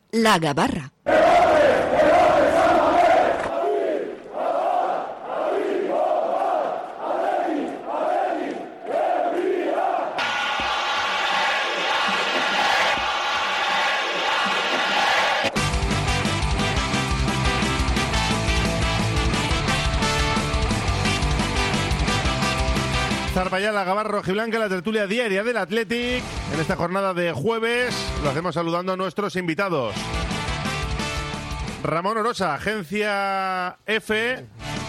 La Gabarra. Zarpallá, la Gabarra rojiblanca, la tertulia diaria del Athletic. En esta jornada de jueves lo hacemos saludando a nuestros invitados. Ramón Orosa, Agencia F.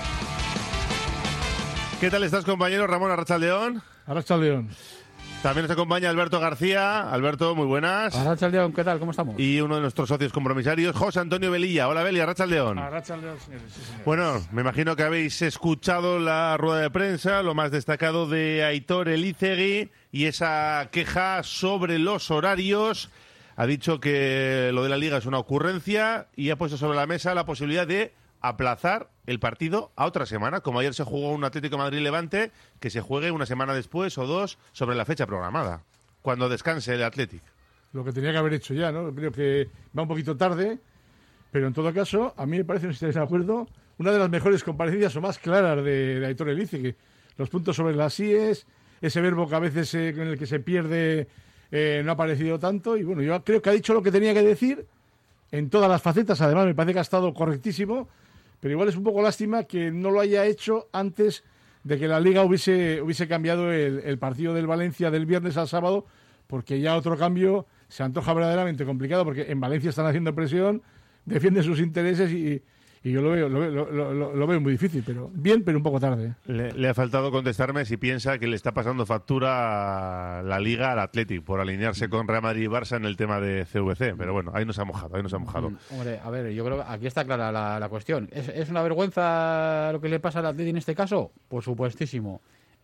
¿Qué tal estás, compañero? Ramón, Arratsaldeón. Arratsaldeón. También nos acompaña Alberto García. Alberto, muy buenas. Arratsaldeón, ¿qué tal? ¿Cómo estamos? Y uno de nuestros socios compromisarios, José Antonio Velilla. Hola, Beli, Arratsaldeón. Arratsaldeón, señores. Sí, señores. Bueno, me imagino que habéis escuchado la rueda de prensa, lo más destacado de Aitor Elizegui y esa queja sobre los horarios. Ha dicho que lo de la Liga es una ocurrencia y ha puesto sobre la mesa la posibilidad de aplazar el partido a otra semana, como ayer se jugó un Atlético de Madrid-Levante, que se juegue una semana después o dos sobre la fecha programada, cuando descanse el Athletic. Lo que tenía que haber hecho ya, ¿no? Creo que va un poquito tarde, pero en todo caso, a mí me parece, no sé si estáis de acuerdo, una de las mejores comparecencias o más claras de Aitor Elizegui. Los puntos sobre las IES, ese verbo que a veces en el que se pierde no ha aparecido tanto, y bueno, yo creo que ha dicho lo que tenía que decir en todas las facetas. Además, me parece que ha estado correctísimo, pero igual es un poco lástima que no lo haya hecho antes de que la Liga hubiese cambiado el partido del Valencia del viernes al sábado, porque ya otro cambio se antoja verdaderamente complicado, porque en Valencia están haciendo presión, defienden sus intereses y yo lo veo muy difícil, pero bien, pero un poco tarde. Le ha faltado contestarme si piensa que le está pasando factura a la Liga al Athletic por alinearse con Real Madrid y Barça en el tema de CVC, pero bueno, ahí nos ha mojado. Hombre, a ver, yo creo que aquí está clara la cuestión. ¿Es una vergüenza lo que le pasa al Athletic en este caso? Por supuestísimo.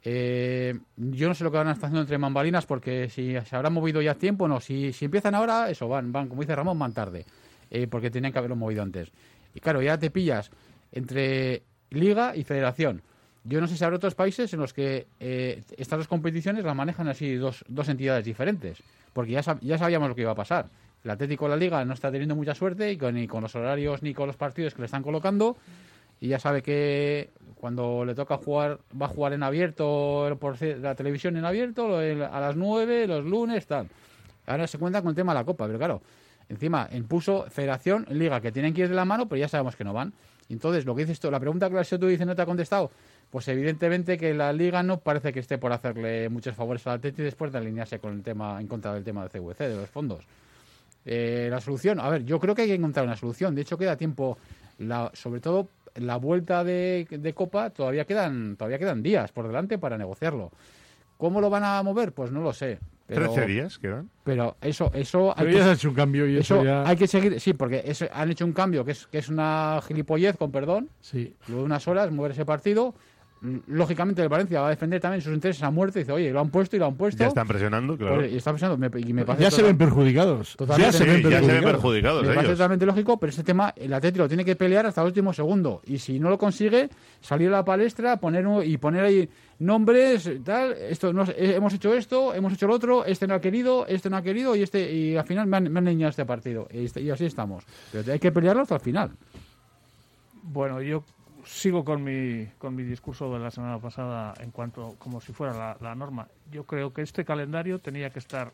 Yo no sé lo que van a estar haciendo entre bambalinas, porque si se habrán movido ya a tiempo, no. Si empiezan ahora, eso, van, como dice Ramón, van tarde, porque tenían que haberlo movido antes. Y claro, ya te pillas entre Liga y Federación. Yo no sé si habrá otros países en los que estas dos competiciones las manejan así dos entidades diferentes, porque ya sabíamos lo que iba a pasar. El Atlético de la Liga no está teniendo mucha suerte ni con los horarios ni con los partidos que le están colocando, y ya sabe que cuando le toca jugar, va a jugar en abierto, por la televisión en abierto, a las 9, los lunes, tal. Ahora se cuenta con el tema de la Copa, pero claro, encima impuso Federación, Liga, que tienen que ir de la mano, pero ya sabemos que no van. Entonces, lo que dices tú, la pregunta que tú dices no te ha contestado, pues evidentemente que la Liga no parece que esté por hacerle muchos favores al Atleti después de alinearse con el tema, en contra del tema del CVC, de los fondos. La solución, a ver, yo creo que hay que encontrar una solución. De hecho, queda tiempo, sobre todo la vuelta de Copa, todavía quedan días por delante para negociarlo. ¿Cómo lo van a mover? Pues no lo sé. Pero, 13 días quedan. Pero eso pero ya se ha hecho un cambio y eso ya... hay que seguir, sí, porque han hecho un cambio que es una gilipollez, con perdón. Sí. Luego de unas horas mover ese partido. Lógicamente el Valencia va a defender también sus intereses a muerte. Dice, oye, lo han puesto. Ya están presionando, claro. Pues, y están presionando. Ya se ven perjudicados. Ya se ven perjudicados. Me parece totalmente lógico, pero este tema el Atlético lo tiene que pelear hasta el último segundo. Y si no lo consigue, salir a la palestra, poner ahí nombres, tal. Hemos hecho esto, hemos hecho lo otro, este no ha querido, y al final me han engañado este partido. Y así estamos. Pero hay que pelearlo hasta el final. Bueno, yo sigo con mi discurso de la semana pasada en cuanto como si fuera la norma. Yo creo que este calendario tenía que estar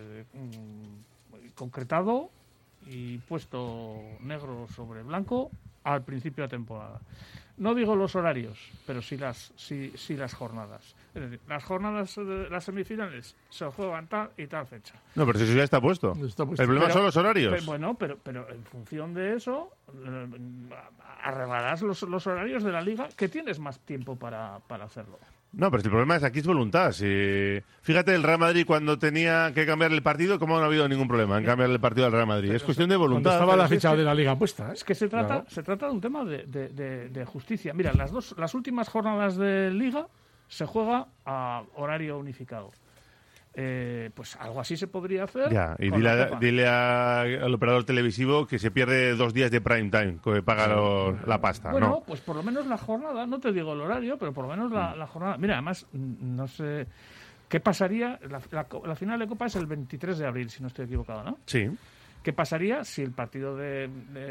concretado y puesto negro sobre blanco al principio de temporada. No digo los horarios, pero sí las jornadas. Es decir, las jornadas de las semifinales se juegan tal y tal fecha. No, pero eso ya está puesto. El problema son los horarios. Pero en función de eso, arreglarás los horarios de la Liga, que tienes más tiempo para hacerlo. No, pero el problema es aquí es voluntad. Fíjate, el Real Madrid cuando tenía que cambiar el partido, ¿cómo no ha habido ningún problema en cambiar el partido al Real Madrid? Pero es cuestión de voluntad. Estaba la fecha de la Liga puesta. Es que se trata de un tema de justicia. Mira, las últimas jornadas de Liga se juega a horario unificado. Pues algo así se podría hacer. Ya, y dile al operador televisivo que se pierde 2 días de prime time, que paga la pasta. Bueno, ¿no? Pues por lo menos la jornada, no te digo el horario, pero por lo menos la jornada. Mira, además, no sé qué pasaría. La final de Copa es el 23 de abril, si no estoy equivocado, ¿no? Sí. ¿Qué pasaría si el partido de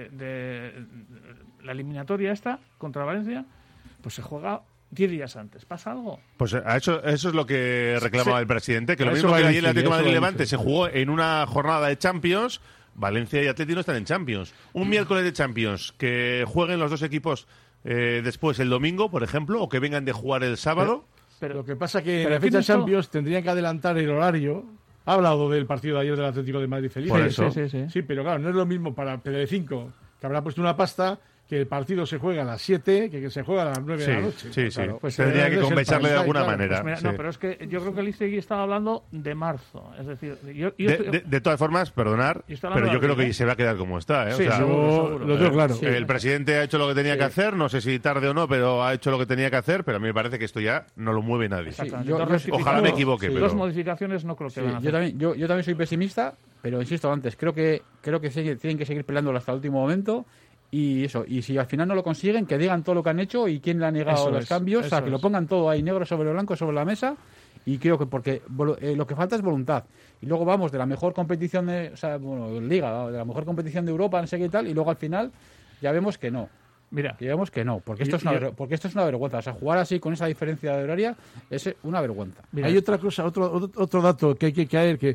la eliminatoria esta contra Valencia pues se juega 10 días antes? ¿Pasa algo? Pues eso es lo que reclamaba el presidente, que lo Eso mismo que va a ayer el decir, Atlético de eso Madrid va a Levante decir. se jugó en una jornada de Champions, Valencia y Atlético no están en Champions. Un miércoles de Champions, que jueguen los dos equipos después el domingo, por ejemplo, o que vengan de jugar el sábado. Pero Lo que pasa que en pero la fecha tienes todo- Champions tendrían que adelantar el horario. Ha hablado del partido de ayer del Atlético de Madrid Feliz. Por eso. Sí, pero claro, no es lo mismo para Telecinco, que habrá puesto una pasta, que el partido se juega a las 7, que se juega a las 9 de la noche. sí. Claro, pues Tendría que debe ser compensarle de para alguna Sky, manera. Pues mira, sí. no, pero es que yo creo que el Izegui estaba hablando de marzo. Es decir, yo De todas formas, perdonar, Y está hablando pero yo de creo abril, que se va a quedar como está. Sí, o sea, seguro. Lo tengo claro. Sí. el presidente ha hecho lo que tenía Sí. que hacer, no sé si tarde o no, pero ha hecho lo que tenía que hacer, pero a mí me parece que esto ya no lo mueve nadie. Exactamente. yo- Entonces, yo- Ojalá me equivoque, Sí. pero... Dos modificaciones no creo que Sí, van a hacer. yo también soy pesimista, pero insisto antes, creo que tienen que seguir peleándolo hasta el último momento. Y eso, y si al final no lo consiguen, que digan todo lo que han hecho y quién le ha negado Eso los es, cambios, o sea, eso que lo es. pongan todo ahí negro sobre blanco sobre la mesa. Y creo que porque lo que falta es voluntad. Y luego vamos de la mejor competición de Liga, de la mejor competición de Europa, no sé qué tal, y luego al final ya vemos que no. Mira, Porque esto es una vergüenza. O sea, jugar así con esa diferencia de horaria es una vergüenza. mira, Hay otra cosa, otro dato que hay que caer, que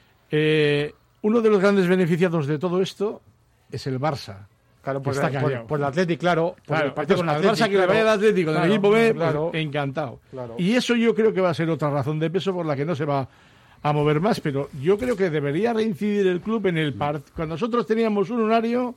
uno de los grandes beneficiados de todo esto es el Barça. Claro, Está callado. por el Atlético, claro. Por Claro, el partido con el entonces, al Barça que le vaya al Atlético del Claro, equipo B, pues, claro. encantado. Claro. Y eso yo creo que va a ser otra razón de peso por la que no se va a mover más, pero yo creo que debería reincidir el club en el cuando nosotros teníamos un horario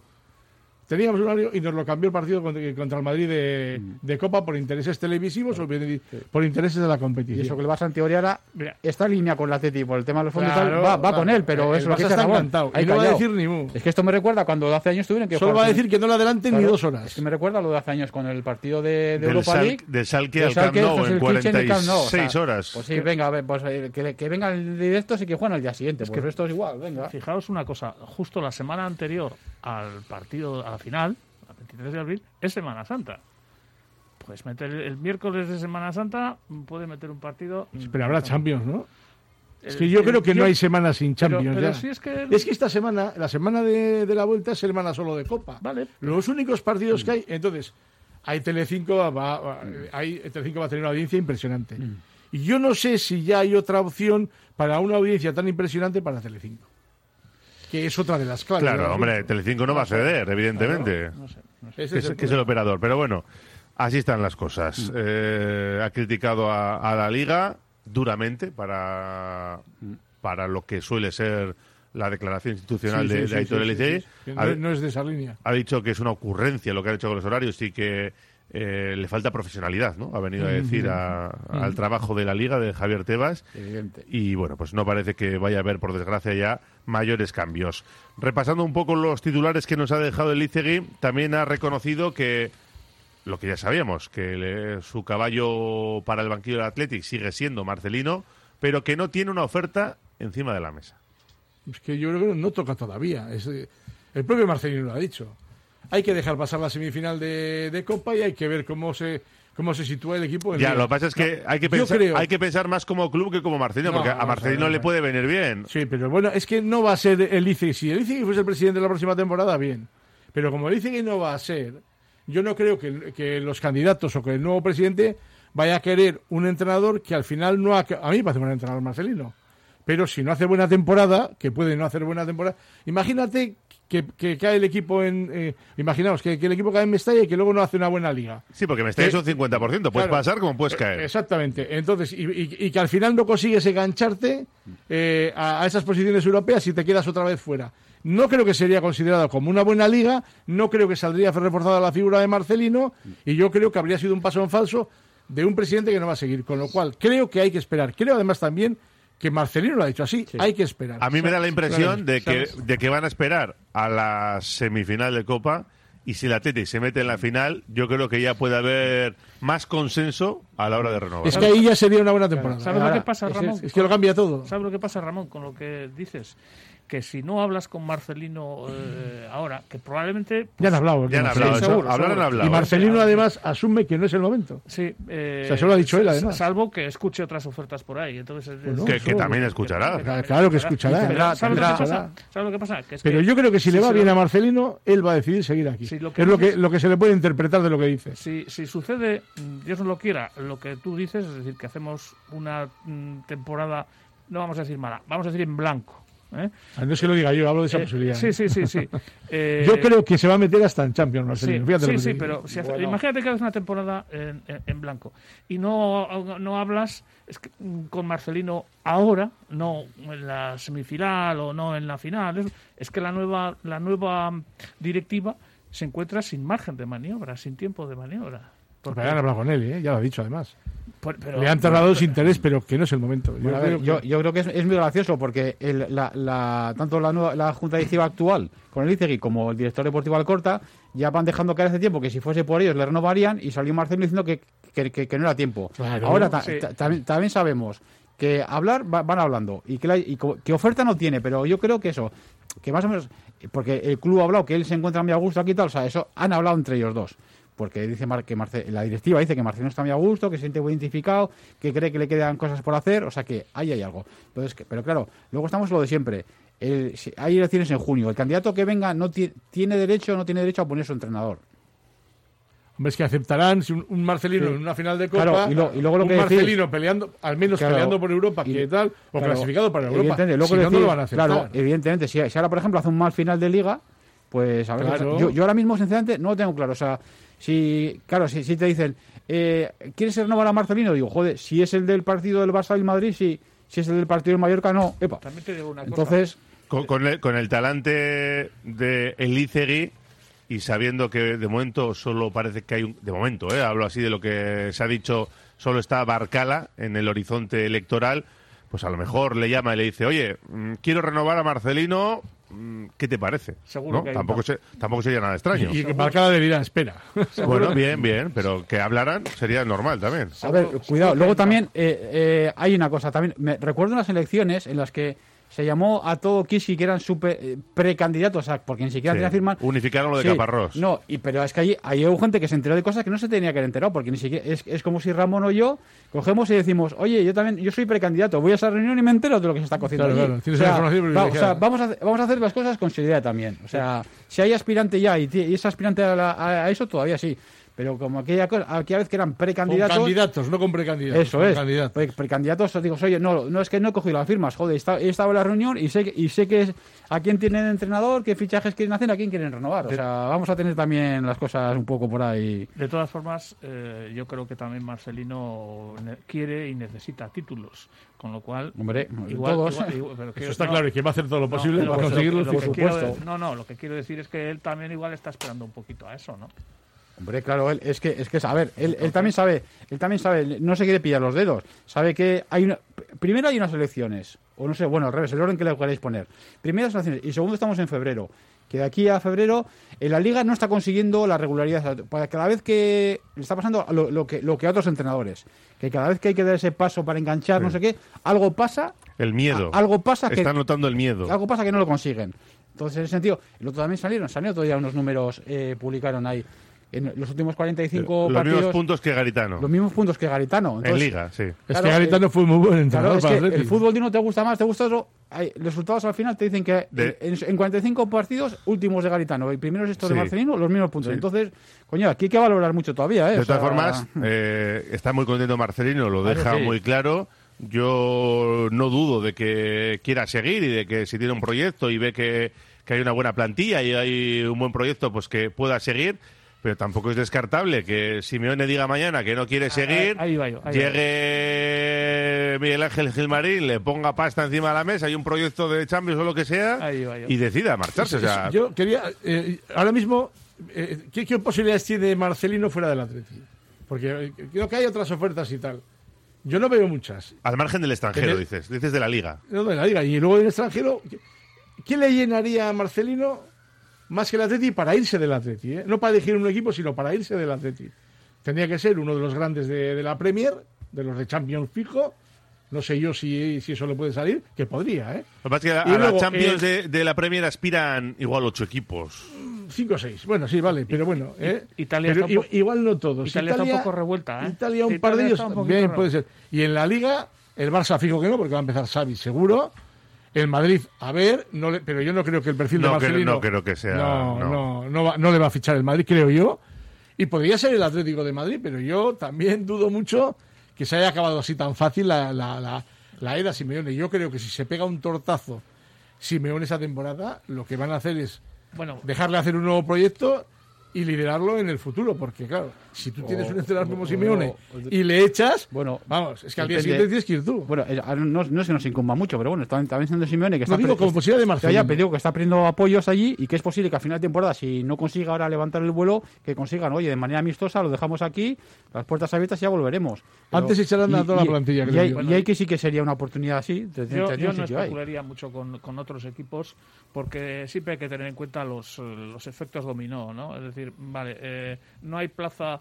y nos lo cambió el partido contra el Madrid de Copa por intereses televisivos o por intereses de la Y competición. eso que el Barça en teoría ahora Mira. está en línea con el Atlético por el tema de los fondos y Claro, tal, va claro. con él, pero El eso es lo Barça que dice está Ramón. encantado, Ahí y no va a callado. decir ni mu. Es que esto me recuerda cuando hace años tuvieron que Solo jugar va a sin- decir que no le adelanten ni Claro, 2 horas. Es que me recuerda lo de hace años con el partido de Del Europa League. Del Schalke del al Camp Schalke, Nou José en Luis Kitchen y Camp Nou, o sea, 46 horas. Pues sí, venga, a ver, pues, que vengan el directos y que jueguen al día siguiente. Pues esto es igual, venga. fijaos una cosa, justo la semana anterior al partido, a la final, el 23 de abril, es Semana Santa. Pues meter el miércoles de Semana Santa, puede meter un partido... Pero habrá Champions, ¿no? El- Es que yo creo que no hay semana sin pero- Champions pero ya. si es que... Esta semana, la semana de la vuelta es semana solo de Copa. Vale. Los únicos partidos que hay, entonces, hay Telecinco va a tener una audiencia impresionante. Y yo no sé si ya hay otra opción para una audiencia tan impresionante para Telecinco. Que es otra de las claves. Claro, hombre, Telecinco no va a ceder, evidentemente. No sé. Ese Que es el operador. Pero bueno, así están las cosas. Ha criticado a la Liga duramente para lo que suele ser la declaración institucional de Aitor Elizegui. Que Ha- no es de esa línea. Ha dicho que es una ocurrencia lo que han hecho con los horarios y que le falta profesionalidad, ¿no? Ha venido a decir al trabajo de la Liga, de Javier Tebas. Evidente. Y bueno, pues no parece que vaya a haber, por desgracia, ya mayores cambios. Repasando un poco los titulares que nos ha dejado el Elizegui, también ha reconocido que lo que ya sabíamos, que su caballo para el banquillo del Athletic sigue siendo Marcelino, pero que no tiene una oferta encima de la mesa. Es que yo creo que no toca todavía. El propio Marcelino lo ha dicho. Hay que dejar pasar la semifinal de Copa y hay que ver cómo se sitúa el equipo. En Ya, Liga. lo que pasa es que No, hay que yo creo- hay que pensar más como club que como Marcelino, No, porque a vamos a Marcelino ver, le puede venir bien. Sí, pero bueno, es que no va a ser el Izegui. Si el Izegui fuese el presidente de la próxima temporada, bien. Pero como el Izegui no va a ser, yo no creo que los candidatos o que el nuevo presidente vaya a querer un entrenador que al final no ha... A mí me parece buen entrenador Marcelino. Pero si no hace buena temporada, que puede no hacer buena temporada, imagínate que cae el equipo imaginaos que el equipo cae en Mestalla y que luego no hace una buena liga. Sí, porque Mestalla es un 50%, puedes Claro. pasar como puedes caer. Exactamente. Entonces, y que al final no consigues engancharte a esas posiciones europeas y te quedas otra vez fuera. No creo que sería considerado como una buena liga, no creo que saldría reforzada la figura de Marcelino y yo creo que habría sido un paso en falso de un presidente que no va a seguir. Con lo cual, creo que hay que esperar. Creo además también que Marcelino lo ha dicho así, hay que esperar. A mí me da la impresión de ¿sabes? que van a esperar a la semifinal de Copa y si el Athletic se mete en la final, yo creo que ya puede haber más consenso a la hora de renovar. Es que ahí ya sería una buena temporada. ¿Sabes lo que pasa, Ramón? Es que lo cambia todo. ¿Sabes lo que pasa, Ramón, con lo que dices? que si no hablas con Marcelino ahora, que probablemente... Pues, ya han hablado. Ya han hablado, sí, seguro. hablado. Y Marcelino además asume que no es el momento. Sí. O sea, eso lo ha dicho él además. Salvo que escuche otras ofertas por ahí. Entonces, Bueno, que también escuchará. Claro que escuchará. Pero ¿sabes lo que pasa? Que es Pero que yo creo que si le va se bien lo- a Marcelino, él va a decidir seguir aquí. Sí, lo que es dices- lo que se le puede interpretar de lo que dice. Si sucede, Dios no lo quiera, lo que tú dices, es decir, que hacemos una temporada, no vamos a decir mala, vamos a decir en blanco. ¿eh? No es que lo diga yo, hablo de esa posibilidad. Sí. Yo creo que se va a meter hasta en Champions, Marcelino. Fíjate lo que te Sí, digo. pero imagínate que haces una temporada en blanco y no hablas con Marcelino ahora, no en la semifinal o no en la final. Es que la nueva directiva se encuentra sin margen de maniobra, sin tiempo de maniobra. Porque han hablado con él, ya lo ha dicho además. Pero- Le han trasladado su interés, pero que no es el momento. Bueno, a ver, yo creo que es muy gracioso porque tanto la Junta Directiva actual con el Izegui como el director deportivo Alcorta ya van dejando caer hace tiempo que si fuese por ellos le renovarían y salió Marcelo diciendo que no era tiempo. Claro, Ahora sí. también sabemos que hablar van hablando y que oferta no tiene, pero yo creo que eso, que más o menos, porque el club ha hablado que él se encuentra muy a gusto aquí y tal, o sea, eso han hablado entre ellos dos. Porque dice la directiva dice que Marcelino está muy a gusto, que se siente muy identificado, que cree que le quedan cosas por hacer, o sea que ahí hay algo. Entonces, pero claro, luego estamos lo de siempre. Hay elecciones en junio. El candidato que venga no tiene derecho a poner su entrenador. Hombre, es que aceptarán si un Marcelino Sí. en una final de Copa, Claro, y luego lo un que decís- Marcelino peleando, al menos Claro, peleando por Europa, y- que tal, o claro, clasificado para Europa. evidentemente, luego Si no, no decís- lo van a aceptar. Claro, evidentemente, si ahora, por ejemplo, hace un mal final de Liga, pues a ver, Claro. yo ahora mismo, sinceramente, no lo tengo claro. O sea, si te dicen, ¿quieres renovar a Marcelino? Digo, joder, si es el del partido del Barça y el Madrid, sí. Si es el del partido del Mallorca, no. Epa. También te digo una cosa. Entonces, Con el talante de Elizegui y sabiendo que de momento solo parece que hay de momento, hablo así de lo que se ha dicho, solo está Barcala en el horizonte electoral, pues a lo mejor le llama y le dice, oye, quiero renovar a Marcelino, ¿qué te parece? Seguro ¿No? que hay Tampoco sería nada extraño. Y que Barcala le dirá, espera. Bueno, bien, pero que hablaran sería normal también. a ver, cuidado. seguro Luego que también hay una cosa. También recuerdo unas elecciones en las que se llamó a todo Kishi que eran precandidatos, o sea, porque ni siquiera Sí. tenían firma. Unificaron lo de Sí, Caparrós. No, pero es que ahí hubo gente que se enteró de cosas que no se tenía que haber enterado, porque ni siquiera es como si Ramón o yo cogemos y decimos, oye, yo soy precandidato, voy a esa reunión y me entero de lo que se está cociendo Claro, allí. claro, tienes O sea, una información privilegiada. vamos a hacer las cosas con seriedad también. O sea, si hay aspirante ya y es aspirante a eso, todavía sí. Pero como aquella vez que eran Con precandidatos... candidatos, no con precandidatos. Eso con es. candidatos. Precandidatos, digo, oye, no es que no he cogido las firmas, joder, he estado en la reunión y sé que a quién tienen entrenador, qué fichajes quieren hacer, a quién quieren renovar. O sea, vamos a tener también las cosas un poco por ahí. De todas formas, yo creo que también Marcelino quiere y necesita títulos, con lo cual... Hombre, igual, todos. pero Eso está claro, y que va a hacer todo lo posible pero para lo que- conseguirlo. lo que por quiero- supuesto. lo que quiero decir es que él también igual está esperando un poquito a eso, ¿no? Hombre, claro, él a ver, él también sabe, no se quiere pillar los dedos, sabe que primero hay unas elecciones, o no sé, bueno, al revés, el orden que le queréis poner. Primero las elecciones, y segundo estamos en febrero, que de aquí a febrero en la Liga no está consiguiendo la regularidad, para cada vez que le está pasando lo que a otros entrenadores, que cada vez que hay que dar ese paso para enganchar, no sé qué, algo pasa, El miedo. algo pasa que Está notando el miedo. algo pasa que no lo consiguen. Entondes, en ese sentido, el otro también salieron todavía unos números, publicaron ahí. En los últimos 45 Los partidos, mismos puntos que Garitano. los mismos puntos que Garitano. En Entonces, Liga, sí. Es claro, que Garitano fue muy buen entrenador claro, es para que Atleti. el fútbol de uno te gusta más, te gusta otro. Los resultados al final te dicen que en 45 partidos últimos de Garitano y primeros estos Sí. de Marcelino, los mismos puntos. Sí. Entonces, coño, aquí hay que valorar mucho todavía. De O todas sea, formas, está muy contento Marcelino, lo Claro, deja sí. muy claro. Yo no dudo de que quiera seguir y de que si tiene un proyecto y ve que hay una buena plantilla y hay un buen proyecto, pues que pueda seguir. Pero tampoco es descartable que Simeone diga mañana que no quiere seguir, ahí va yo, ahí llegue Miguel Ángel Gilmarín, le ponga pasta encima de la mesa, hay un proyecto de Champions o lo que sea, Ahí va yo. y decida marcharse. O sea, Yo quería, ahora mismo, ¿qué posibilidades tiene Marcelino fuera del Atleti? Porque creo que hay otras ofertas y tal. Yo no veo muchas. al margen del extranjero, Tener- dices de la Liga. No de la Liga. Y luego del extranjero, ¿qué le llenaría a Marcelino más que el Atleti para irse del Atleti? No para elegir un equipo, sino para irse del Atleti. Tendría que ser uno de los grandes de la Premier, de los de Champions fijo, No sé yo si eso le puede salir, que podría, ¿eh? Lo que pasa es que Y a luego, la Champions de la Premier aspiran igual 8 equipos. 5 o 6. Bueno, sí, vale, pero bueno. Italia pero está un poco- igual no todos. Italia está un poco revuelta, ¿eh? Italia, un par de Italia ellos está un poquito bien revuelta. puede ser. Y en la Liga, el Barça fijo que no, porque va a empezar Xavi seguro. El Madrid, a ver, pero yo no creo que el perfil de Marcelino... No creo que sea... No le va a fichar el Madrid, creo yo. Y podría ser el Atlético de Madrid, pero yo también dudo mucho que se haya acabado así tan fácil la era Simeone. Yo creo que si se pega un tortazo Simeone esa temporada, lo que van a hacer es Bueno, dejarle hacer un nuevo proyecto y liderarlo en el futuro, porque claro, si tú tienes un entrenador como Simeone y le echas, Bueno, vamos, es que al día depende. siguiente tienes que ir tú. Bueno, no es que nos incumba mucho, pero bueno, también siendo Simeone que está... No digo como posibilidad de Marcelino. Ya, pero digo que está perdiendo apoyos allí y que es posible que a final de temporada, si no consiga ahora levantar el vuelo, que consigan, oye, de manera amistosa, lo dejamos aquí, las puertas abiertas y ya volveremos. Pero- Antes echarán a toda la plantilla, creo yo. y hay que sí que sería una oportunidad así. yo no especularía mucho con otros equipos, porque siempre hay que tener en cuenta los efectos dominó, ¿no? Es decir, vale, no hay plaza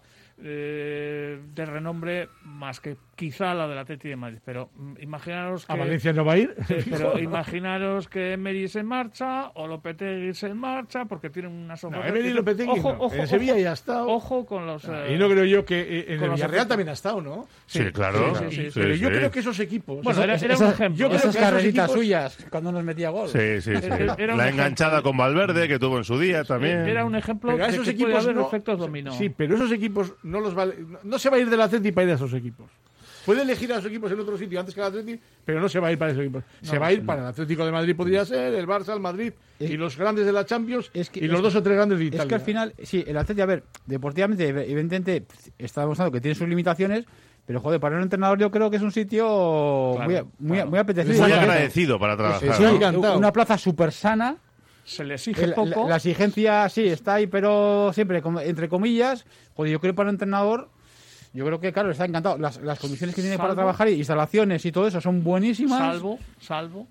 de renombre más que quizá la del Atleti de Madrid, pero imaginaros que... A Valencia no va a ir. Pero imaginaros que Emery se marcha o Lopetegui se marcha porque tienen unas No, ofertas. Emery y Lopetegui no. En Sevilla ya ha estado. Ojo con los... Y no creo yo que en con el los Villarreal efectos. también ha estado, ¿no? Sí, claro. sí, Pero yo sí. creo que esos equipos... Bueno, era un ejemplo. yo creo Esas que esos carreritas equipos- suyas cuando nos metía gol. Sí, sí, sí. Era un La ejemplo. enganchada con Valverde, que tuvo en su día también. Era un ejemplo Pero a de esos que puede equipos haber no, efectos dominó. Sí, pero esos equipos no los vale, no se va a ir del Atleti para ir a esos equipos. Puede elegir a esos equipos en otro sitio antes que el Atleti, pero no se va a ir para esos equipos. Se va a ir para el Atlético de Madrid, podría ser, el Barça, el Madrid y los grandes de la Champions y los 2 o 3 grandes de Italia. Es que al final, sí, el Atleti, a ver, deportivamente, evidentemente, está demostrando que tiene sus limitaciones, pero joder, para un entrenador yo creo que es un sitio Claro, muy apetecible. Muy Sí, agradecido para trabajar. sí, ¿no? encantado. Una plaza súper sana. Se le exige poco. La exigencia sí está ahí, pero siempre entre comillas. Joder, yo creo que para un entrenador, yo creo que claro, está encantado. Las condiciones que tiene para Salvo- trabajar, instalaciones y todo eso son buenísimas. Salvo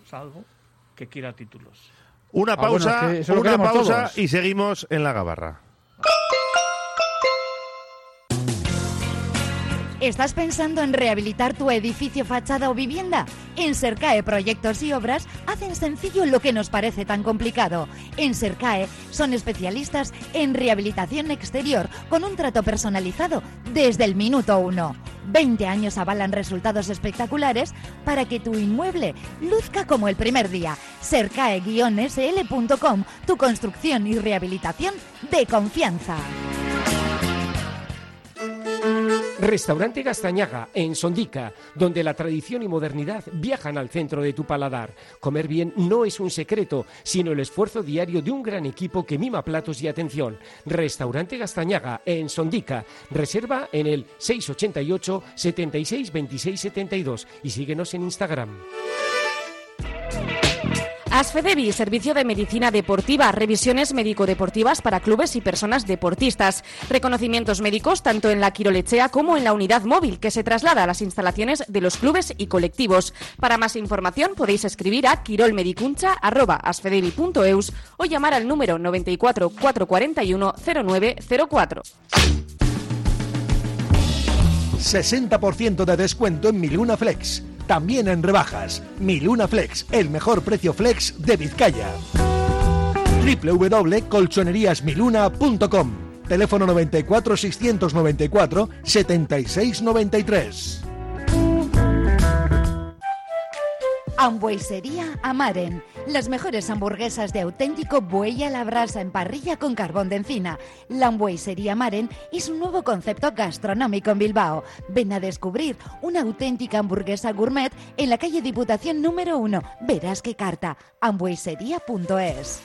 que quiera títulos. Una bueno, pausa, es que eso lo una queremos pausa todos. y seguimos en la gabarra. ¿Estás pensando en rehabilitar tu edificio, fachada o vivienda? En Sercae Proyectos y Obras hacen sencillo lo que nos parece tan complicado. En Sercae son especialistas en rehabilitación exterior con un trato personalizado desde el minuto 1. 20 años avalan resultados espectaculares para que tu inmueble luzca como el primer día. Sercae-sl.com, tu construcción y rehabilitación de confianza. Restaurante Gastañaga, en Sondica, donde la tradición y modernidad viajan al centro de tu paladar. Comer bien no es un secreto, sino el esfuerzo diario de un gran equipo que mima platos y atención. Restaurante Gastañaga, en Sondica. Reserva en el 688 76 26 72 y síguenos en Instagram. Asfedevi, servicio de medicina deportiva, revisiones médico-deportivas para clubes y personas deportistas, reconocimientos médicos tanto en la Quirolechea como en la unidad móvil que se traslada a las instalaciones de los clubes y colectivos. Para más información podéis escribir a quirolmedicuncha@asfedevi.eus o llamar al número 94 441 0904. 60% de descuento en Miluna Flex. También en rebajas. Miluna Flex, el mejor precio flex de Vizcaya. www.colchoneríasmiluna.com. Teléfono 94 694 76 93. Hamburguesería Amaren. Las mejores hamburguesas de auténtico buey a la brasa en parrilla con carbón de encina. La Hamburguesería Amaren es un nuevo concepto gastronómico en Bilbao. Ven a descubrir una auténtica hamburguesa gourmet en la calle Diputación número 1. Verás qué carta. hamburguesería.es.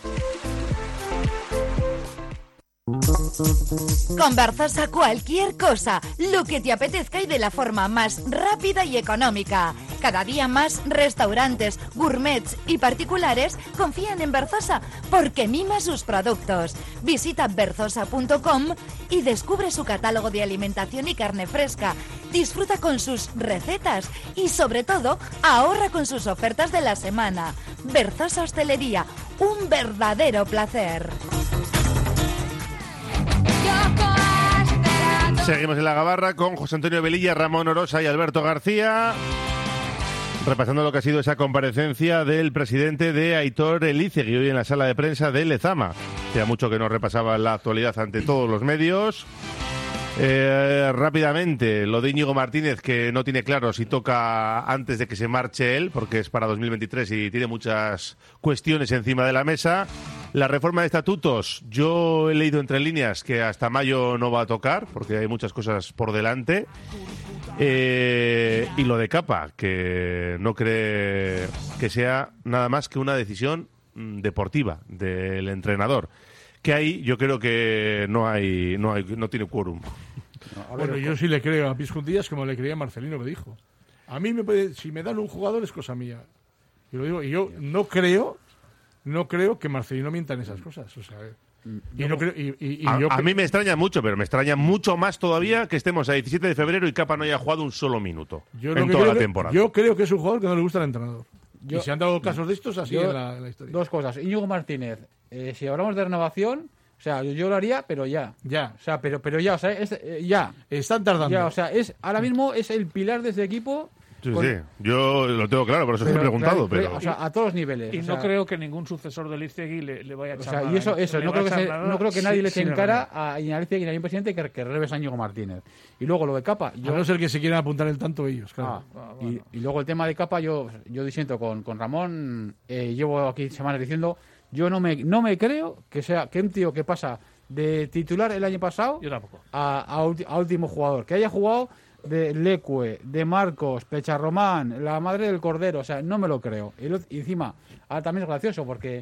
Con Berzosa cualquier cosa, lo que te apetezca y de la forma más rápida y económica. Cada día más restaurantes, gourmets y particulares confían en Berzosa porque mima sus productos. Visita berzosa.com y descubre su catálogo de alimentación y carne fresca. Disfruta con sus recetas y sobre todo ahorra con sus ofertas de la semana. Berzosa Hostelería, un verdadero placer. Seguimos en la gabarra con José Antonio Velilla, Ramón Orosa y Alberto García. Repasando lo que ha sido esa comparecencia del presidente de Aitor Elizegui hoy en la sala de prensa de Lezama. Hacía mucho que no repasaba la actualidad ante todos los medios. Rápidamente, lo de Íñigo Martínez, que no tiene claro si toca antes de que se marche él, porque es para 2023 y tiene muchas cuestiones encima de la mesa. La reforma de estatutos, yo he leído entre líneas que hasta mayo no va a tocar, porque hay muchas cosas por delante. Y lo de Capa, que no cree que sea nada más que una decisión deportiva del entrenador. Que ahí yo creo que no tiene quórum. Bueno, yo sí le creo a Piz Juntillas como le creía a Marcelino, que dijo. A mí si me dan un jugador es cosa mía. Y lo digo, y yo no creo que Marcelino mienta en esas cosas. O sea, a mí me extraña mucho, pero me extraña mucho más todavía que estemos a 17 de febrero y Capa no haya jugado un solo minuto en toda la temporada. Yo creo que es un jugador que no le gusta al entrenador. Y se han dado casos de estos así en la historia. Dos cosas. Íñigo Martínez, si hablamos de renovación, o sea, yo lo haría, pero ya. Ya. O sea, pero ya, o sea, ya. Están tardando. Ya, o sea, ahora mismo es el pilar de ese equipo. Sí, yo lo tengo claro, por eso os he preguntado. Pero... O sea, a todos los niveles. Y no creo que ningún sucesor de Elizegui le vaya a echar nada. Y eso no creo que nadie le eche en cara a Elizegui ni a ningún presidente que releve a Íñigo Martínez. Y luego lo de Capa... A no ser que se quieran apuntar el tanto ellos, claro. Bueno. Y luego el tema de Capa, yo disiento con Ramón, llevo aquí semanas diciendo, yo no me creo que un tío que pasa de titular el año pasado a último jugador, que haya jugado de Lecue, de Marcos, Pecharromán, la madre del Cordero, o sea, no me lo creo. Y encima, ahora también es gracioso porque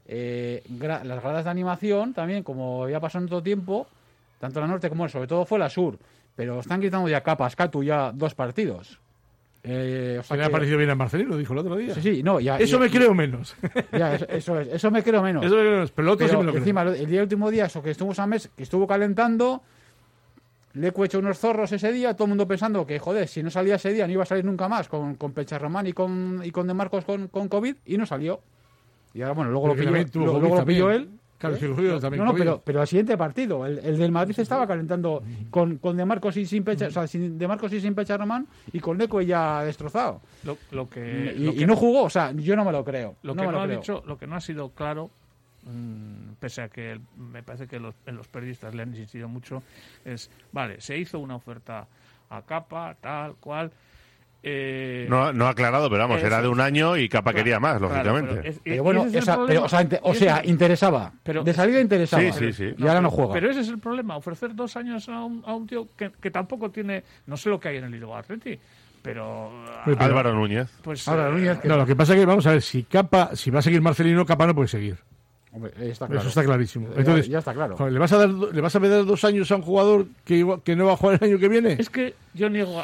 las gradas de animación también, como había pasado en otro tiempo, tanto la norte como sobre todo fue la sur, pero están quitando ya Capas, Catu ya 2 partidos. O sea, le ha parecido bien a Marcelino, lo dijo el otro día. Sí, no, ya. Eso me creo menos. Ya, eso me creo menos. Eso me creo menos, pero el otro sí me lo creo. Encima, el último día, eso que estuvimos a mes, que estuvo calentando, le he hecho unos zorros ese día, todo el mundo pensando que, joder, si no salía ese día no iba a salir nunca más con Pecharromán y con De Marcos con COVID, y no salió. Y ahora, bueno, luego lo pilló él. Claro, también pero al siguiente partido, el del Madrid estaba calentando con De Marcos y sin De Marcos y sin Pecharromán, y con Lecue ya destrozado. Y no jugó, o sea, yo no me lo creo. Lo que no ha sido claro, pese a que me parece que en los periodistas le han insistido mucho, es, vale, se hizo una oferta a Capa, tal cual. No ha aclarado, pero vamos, era de un año y Capa quería más, lógicamente. Pero bueno, interesaba. De salida interesaba. Sí. Y ahora no juega. Pero ese es el problema, ofrecer 2 años a un tío que tampoco tiene, no sé lo que hay en el Liga Atleti, pero Álvaro Núñez. Pues Álvaro Núñez. No, lo que pasa es que, vamos a ver, si va a seguir Marcelino, Capa no puede seguir. Hombre, está claro. Eso está clarísimo. Entonces, ya está claro. Joder, ¿le vas a dar 2 años a un jugador que no va a jugar el año que viene? Es que yo niego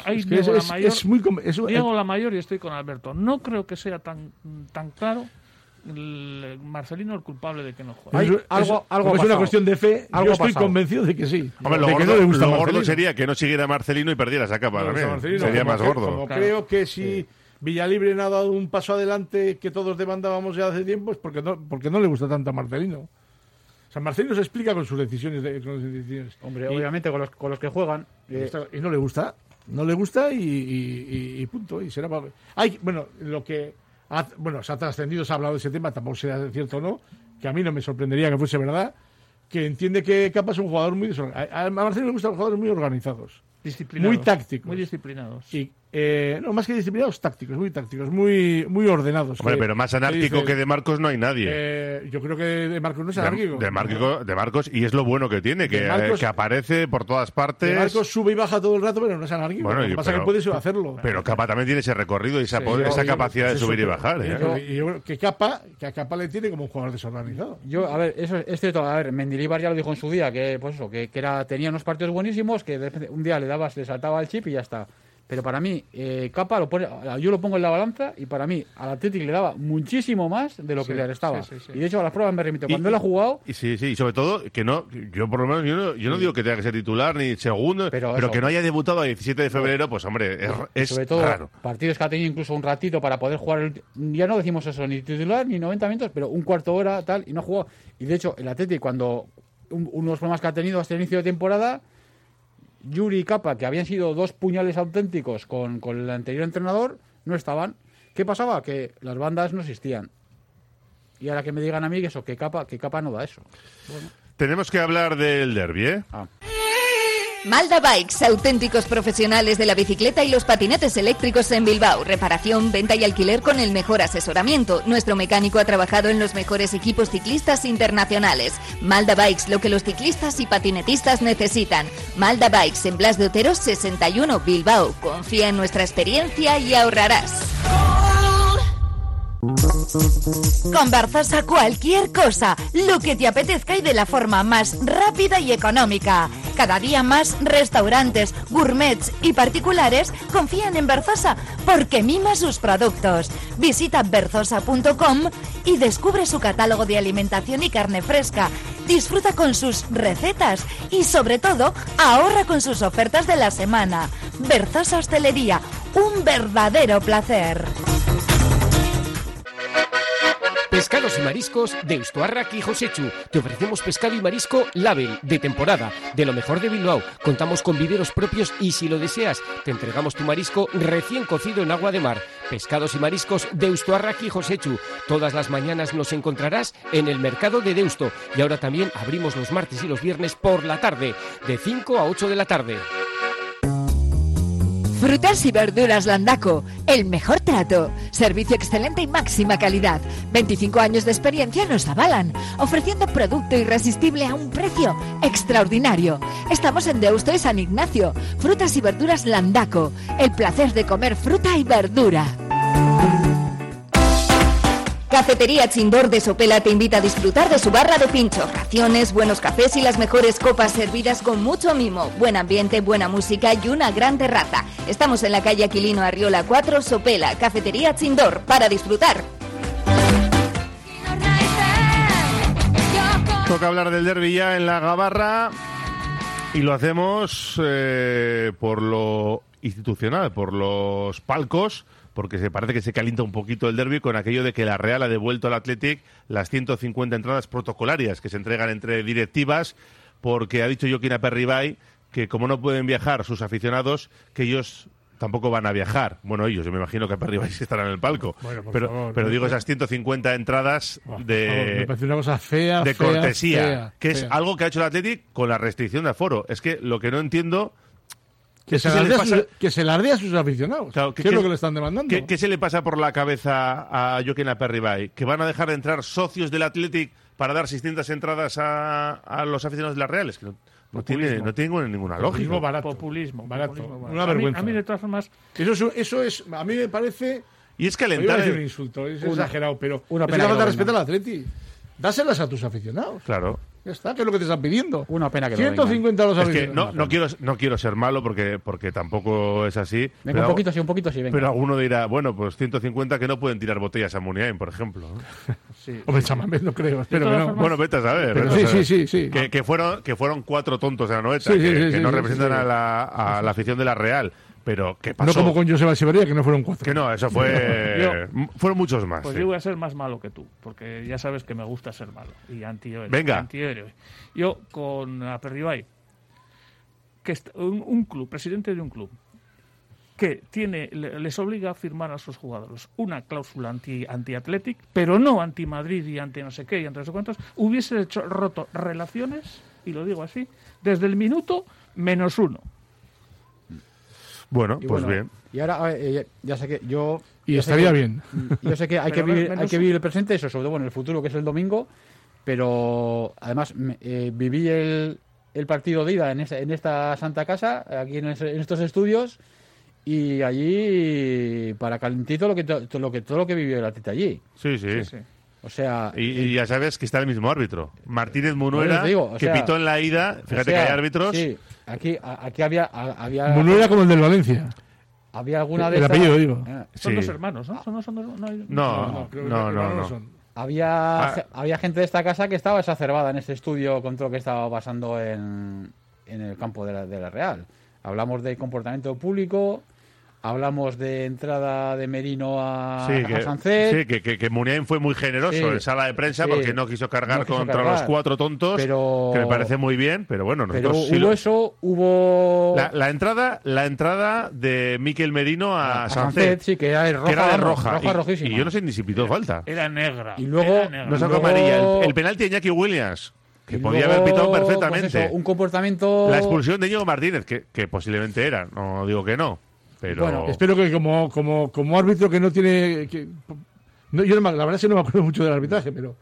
la mayor y estoy con Alberto. No creo que sea tan claro Marcelino el culpable de que no juegue. Algo es una cuestión de fe. Yo estoy convencido de que sí. Hombre, lo gordo sería que no siguiera Marcelino y perdiera esa Capa también. Sería más gordo. Creo que si Villalibre no ha dado un paso adelante que todos demandábamos ya hace tiempo, es porque no le gusta tanto a Marcelino. O sea, Marcelino se explica con sus decisiones. Hombre, obviamente con los que juegan. Y no le gusta. No le gusta y punto. Y será se ha trascendido, se ha hablado de ese tema, tampoco sea cierto o no, que a mí no me sorprendería que fuese verdad, que entiende que Capa es un jugador muy desorganizado. A Marcelino le gustan los jugadores muy organizados. Disciplinados. Muy tácticos. Muy disciplinados. Y, no, más que disciplinados, tácticos, muy ordenados. Hombre, pero más anárquico que De Marcos no hay nadie. Yo creo que De Marcos no es anárquico. De Marcos, y es lo bueno que tiene, que aparece por todas partes. De Marcos sube y baja todo el rato, pero no es anárquico. Lo que pasa es que puede hacerlo. Pero Capa también tiene ese recorrido y esa capacidad de subir y bajar. Y yo creo que a Capa le tiene como un jugador desorganizado. A ver, eso es cierto. A ver, Mendilibar ya lo dijo en su día, que pues eso, que tenía unos partidos buenísimos, que de repente un día le saltaba el chip y ya está. Pero para mí, Capa yo lo pongo en la balanza y para mí al Atlético le daba muchísimo más de lo que le restaba. Sí. Y de hecho a las pruebas me remito. Cuando él ha jugado... Y sobre todo que no, yo por lo menos yo no digo que tenga que ser titular ni segundo, pero que no haya debutado el 17 de febrero, pues hombre, es sobre todo raro. Partidos que ha tenido incluso un ratito para poder jugar, ya no decimos eso, ni titular ni 90 minutos, pero un cuarto hora tal, y no ha jugado. Y de hecho el Atlético, cuando unos problemas que ha tenido hasta el inicio de temporada, Yuri y Capa, que habían sido 2 puñales auténticos con el anterior entrenador, no estaban. ¿Qué pasaba? Que las bandas no existían. Y ahora que me digan a mí que eso, que capa no da eso. Bueno. Tenemos que hablar del derbi, ¿eh? Malda Bikes, auténticos profesionales de la bicicleta y los patinetes eléctricos en Bilbao. Reparación, venta y alquiler con el mejor asesoramiento. Nuestro mecánico ha trabajado en los mejores equipos ciclistas internacionales. Malda Bikes, lo que los ciclistas y patinetistas necesitan. Malda Bikes, en Blas de Otero 61, Bilbao. Confía en nuestra experiencia y ahorrarás. Con Berzosa cualquier cosa, lo que te apetezca y de la forma más rápida y económica. Cada día más restaurantes, gourmets y particulares confían en Berzosa porque mima sus productos. Visita berzosa.com y descubre su catálogo de alimentación y carne fresca. Disfruta con sus recetas y sobre todo ahorra con sus ofertas de la semana. Berzosa Hostelería, un verdadero placer. Pescados y mariscos de Ustuarrak y Josechu. Te ofrecemos pescado y marisco Label, de temporada, de lo mejor de Bilbao. Contamos con viveros propios y si lo deseas, te entregamos tu marisco recién cocido en agua de mar. Pescados y mariscos de Ustuarrak y Josechu. Todas las mañanas nos encontrarás en el mercado de Deusto. Y ahora también abrimos los martes y los viernes por la tarde, de 5 a 8 de la tarde. Frutas y verduras Landaco, el mejor trato, servicio excelente y máxima calidad. 25 años de experiencia nos avalan, ofreciendo producto irresistible a un precio extraordinario. Estamos en Deusto y San Ignacio. Frutas y verduras Landaco, el placer de comer fruta y verdura. Cafetería Chindor de Sopela te invita a disfrutar de su barra de pincho, raciones, buenos cafés y las mejores copas servidas con mucho mimo, buen ambiente, buena música y una gran terraza. Estamos en la calle Aquilino Arriola 4, Sopela, Cafetería Chindor, para disfrutar. Toca hablar del derbi ya en la Gabarra y lo hacemos por lo institucional, por los palcos, porque se parece que se calienta un poquito el derbi con aquello de que la Real ha devuelto al Athletic las 150 entradas protocolarias que se entregan entre directivas, porque ha dicho Joaquín Aperribay que como no pueden viajar sus aficionados, que ellos tampoco van a viajar. Bueno, ellos, yo me imagino que Aperribay sí estarán en el palco. Bueno, pero digo, esas 150 entradas me parece una cosa fea, de cortesía, fea, que es algo que ha hecho el Athletic con la restricción de aforo. Es que lo que no entiendo... Que se la ardea a sus aficionados. Claro, ¿Qué es lo que le están demandando? ¿Qué se le pasa por la cabeza a Joaquín Aperribay? ¿Que van a dejar de entrar socios del Athletic para dar 600 entradas a los aficionados de las Reales? Que no tiene ninguna lógica. Populismo barato. Una vergüenza. A mí, de todas formas... Eso es, a mí me parece... Y es calentar... Es un insulto, es exagerado, pero es una falta de respeto al Athletic. Dáselas a tus aficionados. Claro. Ya está, que es lo que te están pidiendo. Una pena que 150 a los aficionados. Es que no quiero ser malo porque tampoco es así. Venga, un poquito sí, venga. Pero alguno dirá, bueno, pues 150 que no pueden tirar botellas a Muniain, por ejemplo. Sí. Hombre, Chamamés no creo, espero que no. Bueno, vete a saber. Pero sí. Que fueron 4 tontos de la Noeta, que no representan a la afición de la Real. Pero, ¿qué pasó? No como con Joseba Echeverría, que no fueron 4. Que no, eso fue... fueron muchos más. Pues yo voy a ser más malo que tú, porque ya sabes que me gusta ser malo y antihéroe. Venga. Yo, con Aperribay, que un club, presidente de un club, que les obliga a firmar a sus jugadores una cláusula anti-Athletic, pero no anti-Madrid y anti no sé qué y anti no sé cuántos, hubiese roto relaciones, y lo digo así, desde el minuto -1. Bueno, pues bien. Y ahora, ya sé que yo... Y estaría bien. Yo sé que hay que vivir el presente, eso, sobre todo en el futuro, que es el domingo, pero además viví el partido de ida en esta Santa Casa, aquí en estos estudios, y allí, para calentito, todo lo que vivió el Atleti allí. Sí. O sea... Y ya sabes que está el mismo árbitro. Martínez Munuera, que pitó en la ida. Fíjate que hay árbitros... Sí, aquí había... Munuera como el del Valencia. Había alguna de el estas... apellido, digo. Son dos hermanos, ¿no? No. Había gente de esta casa que estaba exacerbada en este estudio con todo lo que estaba pasando en el campo de la Real. Hablamos de comportamiento público, Hablamos de entrada de Merino a Sí, Sánchez. que Muniain fue muy generoso en sala de prensa porque no quiso cargar contra los 4 tontos, pero, que me parece muy bien, pero bueno, nosotros pero hubo la entrada de Mikel Merino a Sánchez, sí, que era de roja, rojísima. Y yo no sé ni si pitó falta. Era negra. Y luego no sacó amarilla. El penalti de Iñaki Williams, que podía haber pitado perfectamente. Pues eso, un comportamiento... La expulsión de Íñigo Martínez, que posiblemente era, no digo que no. Pero... Bueno, espero que como árbitro que no tiene... yo la verdad es que no me acuerdo mucho del arbitraje, pero...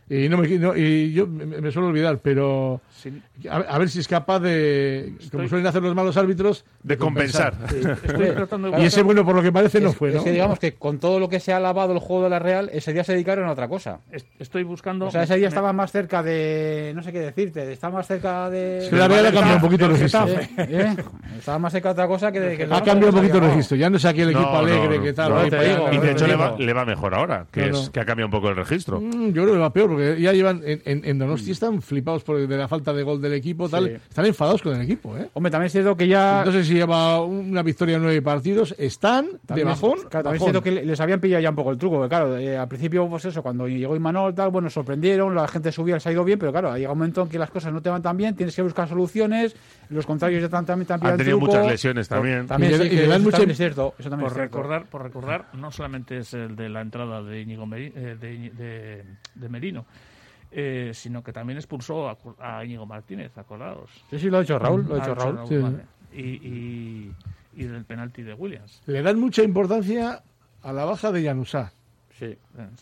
Y yo me suelo olvidar, pero a ver si es capaz de, como suelen hacer los malos árbitros, de compensar. Estoy tratando de y ese bueno, por lo que parece, no fue, ¿no? Es que digamos que con todo lo que se ha alabado el juego de la Real, ese día se dedicaron a otra cosa. Estoy buscando... O sea, ese día estaba más cerca de... No sé qué decirte, estaba más cerca de... Es que la Real ha cambiado un poquito el registro. Estaba más cerca de otra cosa que ha cambiado un poquito el registro. Ya no es aquí el equipo alegre que tal. Y de hecho le va mejor ahora, que ha cambiado un poco el registro. Yo creo que va peor, porque ya llevan... En Donosti están flipados de la falta de gol del equipo, tal. Están enfadados con el equipo, ¿eh? Hombre, también es cierto que ya... No sé si lleva una victoria en 9 partidos. Están de bajón. Claro, también es cierto que les habían pillado ya un poco el truco. Porque, claro, al principio, pues eso, cuando llegó Imanol, tal, bueno, sorprendieron, la gente subía, les ha ido bien, pero claro, llega un momento en que las cosas no te van tan bien, tienes que buscar soluciones, los contrarios ya también te han pillado el truco. Han tenido muchas lesiones también. También sí, que dan mucho... es cierto. Eso también por recordar, no solamente es el de la entrada de Íñigo de Merino, sino que también expulsó a Íñigo Martínez, acordados. Sí, lo ha hecho Raúl. Sí. Vale. Y del penalti de Williams. Le dan mucha importancia a la baja de Januzaj. Sí.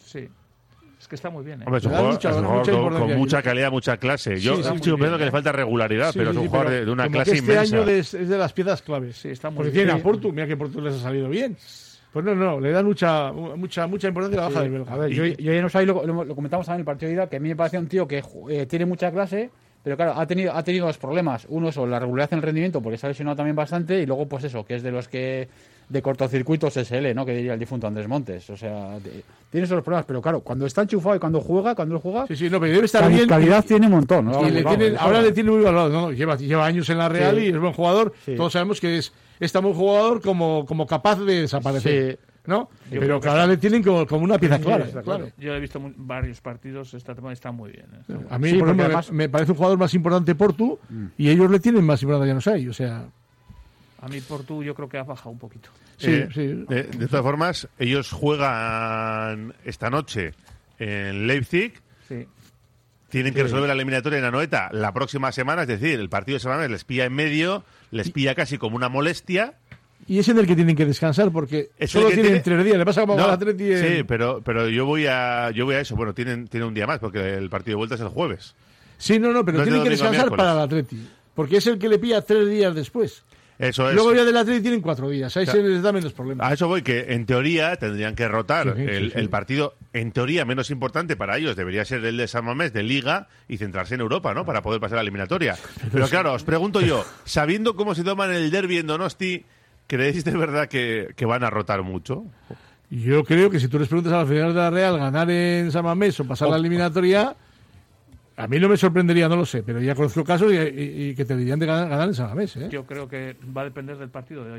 Es que está muy bien. Hombre, es un jugador con mucha calidad, mucha clase. Yo sigo pensando que le falta regularidad, pero es un jugador de una clase inmensa. Este año es de las piezas claves. Sí, está muy porque bien. Tiene a Portu, mira que Portu les ha salido bien. Pues no, le dan mucha importancia a la baja del belga. A ver, yo ya no sé, lo comentamos también en el partido de ida, que a mí me parece un tío que tiene mucha clase, pero claro, ha tenido dos problemas. Uno es la regularidad en el rendimiento, porque se ha lesionado también bastante, y luego pues eso, que es de los que de cortocircuitos SL, ¿no? Que diría el difunto Andrés Montes. O sea, tiene esos problemas, pero claro, cuando está enchufado y cuando él juega, sí, no, pero debe estar bien. Calidad tiene un montón, ¿no? Ahora le tiene muy valorado, ¿no? Lleva años en la Real y es buen jugador. Sí. Todos sabemos que es tan buen jugador como capaz de desaparecer. Sí. ¿No? Pero que ahora le tienen como una pieza clara. Claro. Yo he visto varios partidos esta temporada, está muy bien. A mí, por ejemplo, me parece un jugador más importante Portu y ellos le tienen más importancia, ya no sé. O sea... A mí Portu yo creo que ha bajado un poquito. Sí. De todas formas, ellos juegan esta noche en Leipzig. Sí. Tienen que resolver la eliminatoria en Anoeta la próxima semana, es decir, el partido de semana les pilla en medio, les pilla casi como una molestia. Y es en el que tienen que descansar porque solo tienen 3 días. Le pasa como a la Atleti. Sí, pero yo voy a eso. Bueno, tienen un día más porque el partido de vuelta es el jueves. Sí, pero tienen que descansar para el Atleti. Porque es el que le pilla 3 días después. Eso es. Luego ya del Atleti tienen 4 días. Ahí se les da menos problemas. A eso voy, que en teoría tendrían que rotar. El partido, en teoría, menos importante para ellos debería ser el de San Mamés, de Liga, y centrarse en Europa, ¿no? Para poder pasar a la eliminatoria. Pero claro, os pregunto yo, sabiendo cómo se toman el derbi en Donosti, ¿creéis de verdad que van a rotar mucho? Yo creo que si tú les preguntas a la Federación de la Real ganar en San Mamés o pasar la eliminatoria, a mí no me sorprendería, no lo sé, pero ya conozco casos y que te dirían de ganar en San Mamés. Yo creo que va a depender del partido de hoy,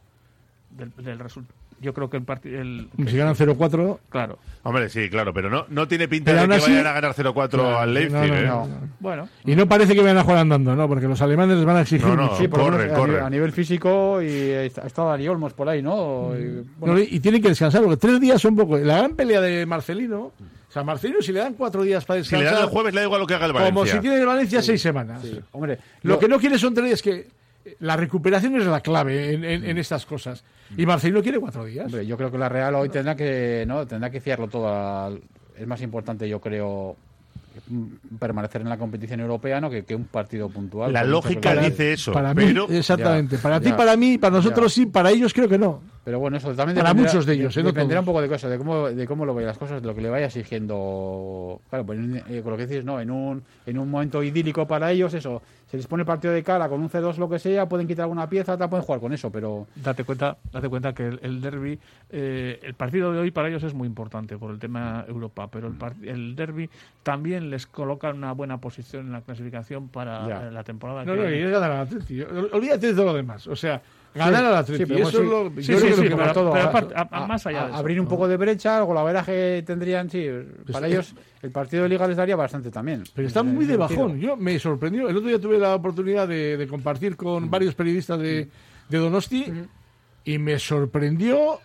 del resultado. Yo creo que el partido... Si ganan 0-4... Claro. Hombre, sí, claro, pero no tiene pinta de que vayan a ganar 0-4 al Leipzig. No. Bueno. Y no parece que vayan a jugar andando, ¿no? Porque los alemanes les van a exigir mucho. Sí, corre. A nivel físico, y ha estado Dani Olmos por ahí, ¿no? Y tienen que descansar, porque 3 días son poco. La gran pelea de Marcelino... O sea, Marcelino, si le dan 4 días para descansar... Si le dan el jueves, le da igual lo que haga el Valencia. Como si tiene el Valencia 6 semanas. Sí. Hombre, lo que no quiere son 3 días, que... La recuperación es la clave en estas cosas. Y Marcelino quiere 4 días. Hombre, yo creo que la Real hoy tendrá que fiarlo todo. Es más importante, yo creo, permanecer en la competición europea, ¿no? que un partido puntual. La lógica dice eso. Para mí, exactamente. Para ti, para mí, para nosotros sí, para ellos creo que no. Pero bueno, eso también para muchos de ellos. Dependerá un poco de cosas, de cómo lo vean las cosas, de lo que le vaya exigiendo. Claro, pues con lo que dices, ¿no? En un momento idílico para ellos, eso. Se les pone el partido de cara con un C2, lo que sea, pueden quitar alguna pieza, pueden jugar con eso, pero... Date cuenta que el derbi, el partido de hoy para ellos es muy importante por el tema Europa, pero el derbi también les coloca en una buena posición en la clasificación para la temporada. Y es ganar al Atleti. Olvídate de todo lo demás. O sea, ganar al Atleti. Sí, pero eso es lo, sí, yo creo sí, que pero más todo. aparte, más allá de eso. Abrir un poco de brecha, el golaveraje tendrían, para ellos el partido de Liga les daría bastante también. Pero está muy de bajón. Yo me sorprendió. El otro día tuve la oportunidad de compartir con varios periodistas de Donosti y me sorprendió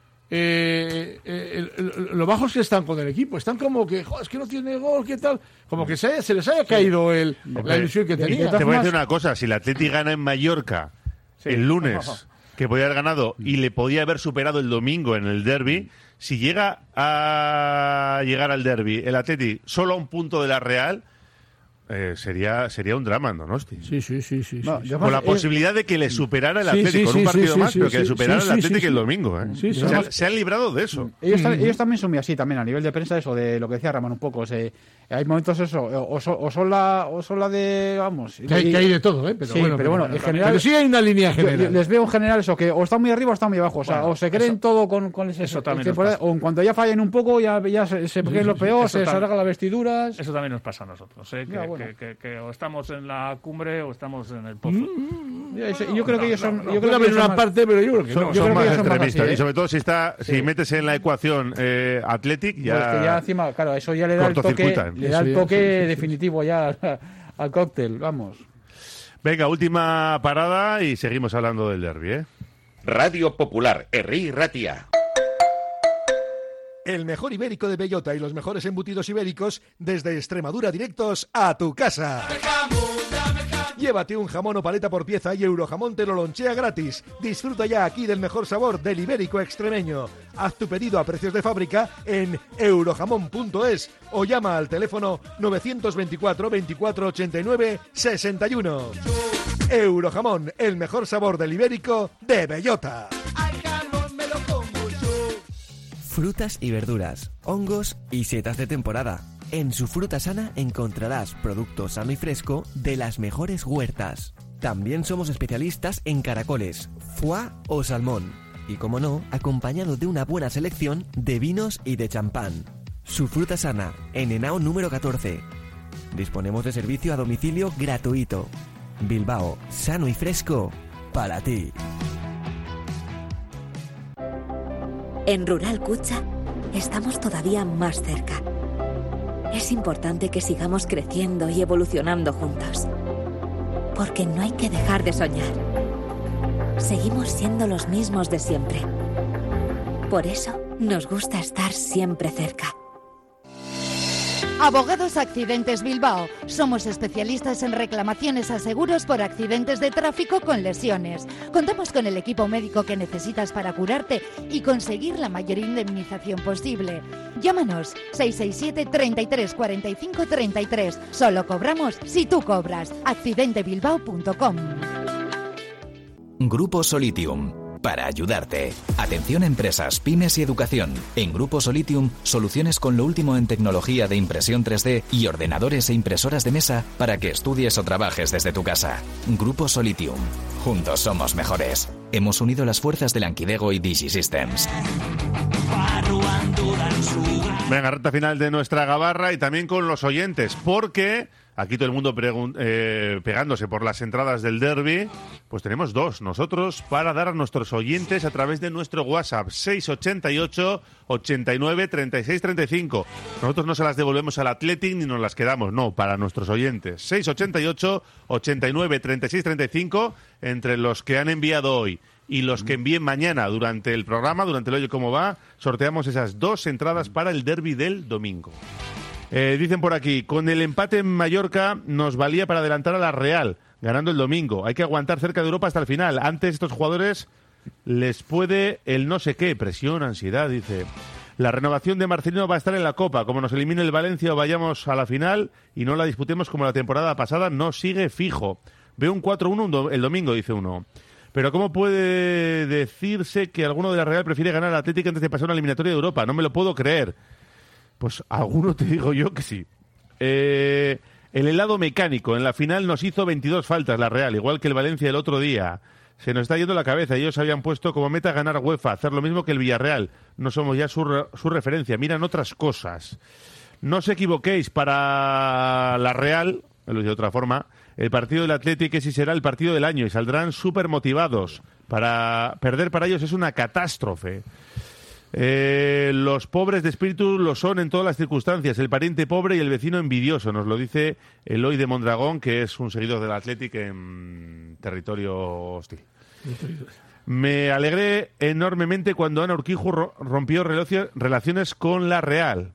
lo bajos que están con el equipo. Están como que, es que no tiene gol, ¿qué tal? Como que se les haya caído la ilusión que tenía. Te voy a decir una cosa, si el Atleti gana en Mallorca el lunes, que podía haber ganado y le podía haber superado el domingo en el derbi, si llega a llegar al derbi el Atleti solo a un punto de la Real, sería un drama en Donosti. Sí. No, Con la posibilidad de que le superara el Atlético con un partido más, pero que le superara el Atlético el domingo. Se han librado de eso. Ellos también son muy así, también a nivel de prensa, eso de lo que decía Ramón un poco. Hay momentos eso, o son la de, vamos... Que hay de todo, pero sí, bueno. Pero bueno, en general... Pero sí hay una línea general. Les veo en general eso, que o están muy arriba o están muy abajo. O sea, Bueno, o se creen todo con eso también nos pasa. o en cuanto ya fallen un poco, ya se creen lo peor, se desarreglan las vestiduras... Eso también nos pasa a nosotros, que o estamos en la cumbre o estamos en el pozo. Yo creo que ellos son... Yo creo que una parte, pero yo creo que son más ellos son más extremistas. así, Y sobre todo si metes en la ecuación Athletic, ya... Pues que ya encima, claro, eso ya le da el toque definitivo ya al cóctel, vamos. Venga, última parada y seguimos hablando del derbi, Radio Popular, Herri Ratia. El mejor ibérico de bellota y los mejores embutidos ibéricos desde Extremadura directos a tu casa. Llévate un jamón o paleta por pieza y Eurojamón te lo lonchea gratis. Disfruta ya aquí del mejor sabor del ibérico extremeño. Haz tu pedido a precios de fábrica en eurojamón.es o llama al teléfono 924 24 89 61. Eurojamón, el mejor sabor del ibérico de bellota. Frutas y verduras, hongos y setas de temporada. En su Fruta Sana encontrarás productos sano y fresco de las mejores huertas. También somos especialistas en caracoles, foie o salmón. Y como no, acompañado de una buena selección de vinos y de champán. Su Fruta Sana, en Henao número 14. Disponemos de servicio a domicilio gratuito. Bilbao, sano y fresco para ti. En Rural Kutxa estamos todavía más cerca. Es importante que sigamos creciendo y evolucionando juntos. Porque no hay que dejar de soñar. Seguimos siendo los mismos de siempre. Por eso nos gusta estar siempre cerca. Abogados Accidentes Bilbao. Somos especialistas en reclamaciones a seguros por accidentes de tráfico con lesiones. Contamos con el equipo médico que necesitas para curarte y conseguir la mayor indemnización posible. Llámanos 667 33 45 33. Solo cobramos si tú cobras. accidentebilbao.com. Grupo Solitium. Para ayudarte. Atención a empresas, pymes y educación. En Grupo Solitium, soluciones con lo último en tecnología de impresión 3D y ordenadores e impresoras de mesa para que estudies o trabajes desde tu casa. Grupo Solitium. Juntos somos mejores. Hemos unido las fuerzas de Lankidego y DigiSystems. Venga, recta final de nuestra gabarra y también con los oyentes, porque aquí todo el mundo pegándose por las entradas del derbi, pues tenemos dos nosotros para dar a nuestros oyentes a través de nuestro WhatsApp 688 89 36 35. Nosotros no se las devolvemos al Athletic ni nos las quedamos, no, para nuestros oyentes. 688 89 36 35, entre los que han enviado hoy y los que envíen mañana durante el programa, durante el Oye Cómo Va, sorteamos esas dos entradas para el derbi del domingo. Dicen por aquí, con el empate en Mallorca nos valía para adelantar a la Real, ganando el domingo. Hay que aguantar cerca de Europa hasta el final. Antes estos jugadores les puede el no sé qué, presión, ansiedad, dice. La renovación de Marcelino va a estar en la Copa. Como nos elimine el Valencia o vayamos a la final y no la disputemos como la temporada pasada, no sigue fijo. Veo un 4-1 el domingo, dice uno. Pero ¿cómo puede decirse que alguno de la Real prefiere ganar al Atlético antes de pasar una eliminatoria de Europa? No me lo puedo creer. Pues alguno te digo yo que sí. El helado mecánico. En la final nos hizo 22 faltas la Real, igual que el Valencia el otro día. Se nos está yendo la cabeza. Ellos habían puesto como meta ganar UEFA, hacer lo mismo que el Villarreal. No somos ya su referencia. Miran otras cosas. No os equivoquéis, para la Real, lo dice de otra forma, El partido del Athletic ese será el partido del año y saldrán súper motivados. Perder para ellos es una catástrofe. Los pobres de espíritu lo son en todas las circunstancias, el pariente pobre y el vecino envidioso, nos lo dice Eloy de Mondragón, que es un seguidor del Athletic en territorio hostil. Me alegré enormemente cuando Ana Urquijo rompió relaciones con la Real.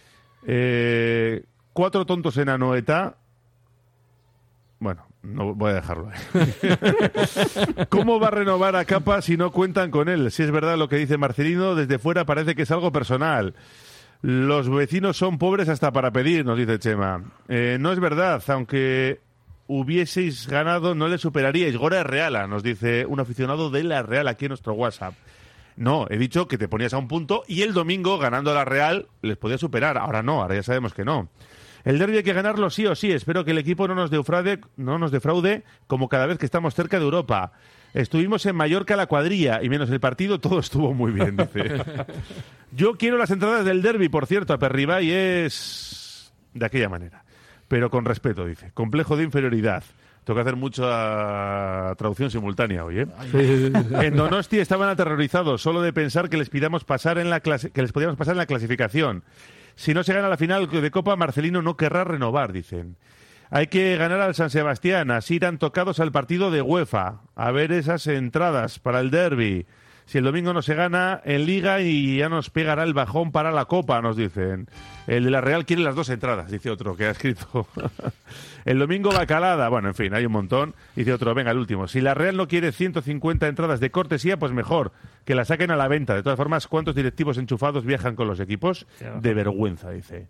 4 tontos en Anoeta. Bueno, no voy a dejarlo ahí. ¿Cómo va a renovar a Capa si no cuentan con él? Si es verdad lo que dice Marcelino, desde fuera parece que es algo personal. Los vecinos son pobres hasta para pedir, nos dice Chema. No es verdad, aunque hubieseis ganado no le superaríais. Gora Reala, nos dice un aficionado de la Real aquí en nuestro WhatsApp. No, he dicho que te ponías a un punto y el domingo, ganando a la Real, les podía superar. Ahora no, ahora ya sabemos que no. El derbi hay que ganarlo sí o sí. Espero que el equipo no nos defraude como cada vez que estamos cerca de Europa. Estuvimos en Mallorca la cuadrilla y menos el partido todo estuvo muy bien, dice. Yo quiero las entradas del derbi, por cierto, a Perribay es de aquella manera. Pero con respeto, dice. Complejo de inferioridad. Tengo que hacer mucha traducción simultánea hoy, ¿eh? En Donosti estaban aterrorizados solo de pensar que les podíamos pasar en la clasificación. Si no se gana la final de Copa, Marcelino no querrá renovar, dicen. Hay que ganar al San Sebastián, así irán tocados al partido de UEFA. A ver esas entradas para el derbi. Si el domingo no se gana en Liga y ya nos pegará el bajón para la Copa, nos dicen. El de la Real quiere las 2 entradas, dice otro que ha escrito. El domingo Bacalada. Bueno, en fin, hay un montón. Dice otro, venga, el último. Si la Real no quiere 150 entradas de cortesía, pues mejor, que la saquen a la venta. De todas formas, ¿cuántos directivos enchufados viajan con los equipos? De vergüenza, dice.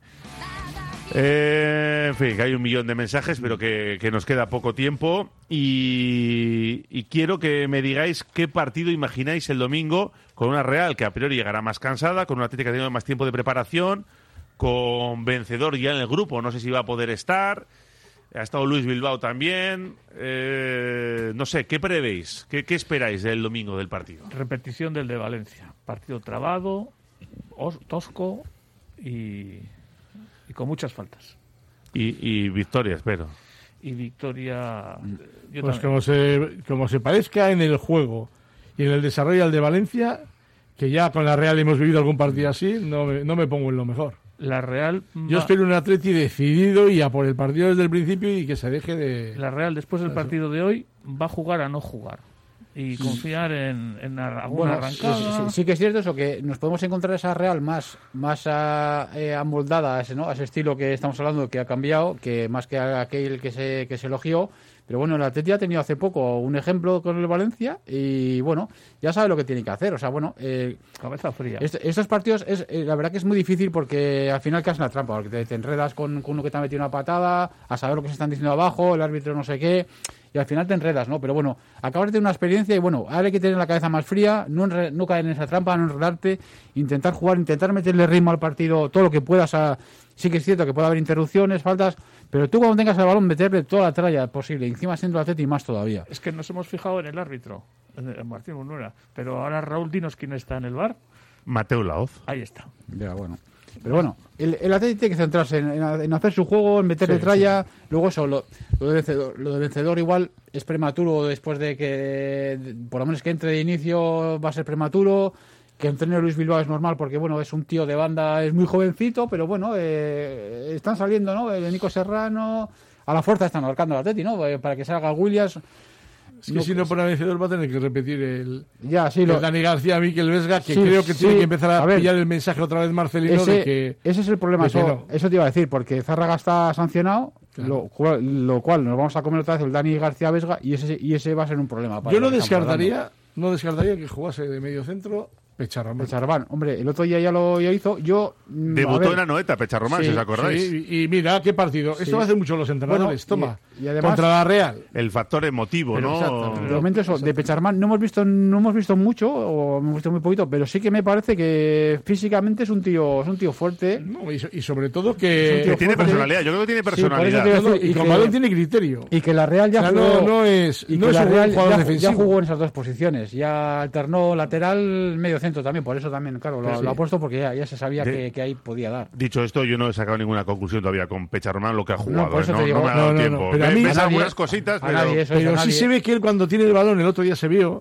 En fin, que hay un millón de mensajes, pero que nos queda poco tiempo y quiero que me digáis qué partido imagináis el domingo con una Real que a priori llegará más cansada, con una Atlético que ha tenido más tiempo de preparación, con vencedor ya en el grupo, no sé si va a poder estar, ha estado Luis Bilbao también, no sé, ¿qué prevéis? ¿Qué esperáis del domingo del partido? Repetición del de Valencia, partido trabado, tosco y con muchas faltas. Y victoria, espero. Y victoria... Pues como se parezca en el juego y en el desarrollo al de Valencia, que ya con la Real hemos vivido algún partido así, no me pongo en lo mejor. La Real... Yo espero un Atleti decidido y a por el partido desde el principio y que se deje de... La Real, después del partido de hoy, va a jugar a no jugar. Y confiar en alguna arrancada. Sí que es cierto eso, que nos podemos encontrar esa Real más amoldada a ese estilo que estamos hablando, que ha cambiado, que más que aquel que se elogió. Pero bueno, el Atleti ha tenido hace poco un ejemplo con el Valencia y bueno, ya sabe lo que tiene que hacer. O sea, bueno, cabeza fría. Estos partidos, la verdad que es muy difícil porque al final caes en la trampa, porque te enredas con uno que te ha metido una patada, a saber lo que se están diciendo abajo, el árbitro no sé qué, y al final te enredas, ¿no? Pero bueno, acabas de tener una experiencia y bueno, ahora hay que tener la cabeza más fría, no caer en esa trampa, no enredarte, intentar jugar, intentar meterle ritmo al partido, todo lo que puedas. Sí que es cierto que puede haber interrupciones, faltas, pero tú cuando tengas el balón meterle toda la tralla posible, encima siendo el Atleti más todavía. Es que nos hemos fijado en el árbitro, en Martín Munera, pero ahora Raúl, dinos quién está en el VAR. Mateo Laoz. Ahí está. Ya, bueno. Pero bueno, el Atleti tiene que centrarse en hacer su juego, en meterle tralla. Sí. Luego eso, lo de vencedor igual es prematuro después de que, por lo menos que entre de inicio va a ser prematuro. Que entrene Luis Bilbao es normal porque, bueno, es un tío de banda, es muy jovencito, pero bueno, están saliendo, ¿no? El Nico Serrano, a la fuerza están marcando al Atleti, ¿no? Para que salga Williams. Es que si no pone a vencedor va a tener que repetir el Dani García, Mikel Vesga, que creo que tiene que empezar a pillar el mensaje otra vez Marcelino de que... Ese es el problema, eso te iba a decir, porque Zárraga está sancionado, claro. lo cual nos vamos a comer otra vez el Dani García Vesga y ese va a ser un problema. Yo no descartaría que jugase de medio centro Pecharromán, hombre, el otro día ya lo hizo. Debutó en Anoeta, Pecharromán, si os acordáis. Sí, y mira, qué partido. Sí. Esto lo hacen mucho los entrenadores, y además, contra la Real. El factor emotivo, ¿no? De momento eso, de Pecharomán no hemos visto mucho, o hemos visto muy poquito, pero sí que me parece que físicamente es un tío fuerte. No, y sobre todo que tiene personalidad, yo creo que tiene personalidad. Y con balón tiene criterio. Y que la Real ya no es un jugador defensivo. Ya jugó en esas dos posiciones, ya alternó lateral, medio centro. centro también, por eso también, claro, lo ha puesto porque ya se sabía que ahí podía dar. Dicho esto, yo no he sacado ninguna conclusión todavía con Pecharroman lo que ha jugado. por eso te digo, no me ha dado tiempo. pero a mí- Ves a algunas nadie- cositas, a pero... nadie eso. Pero sí nadie. se ve que él cuando tiene el balón, el otro día se vio,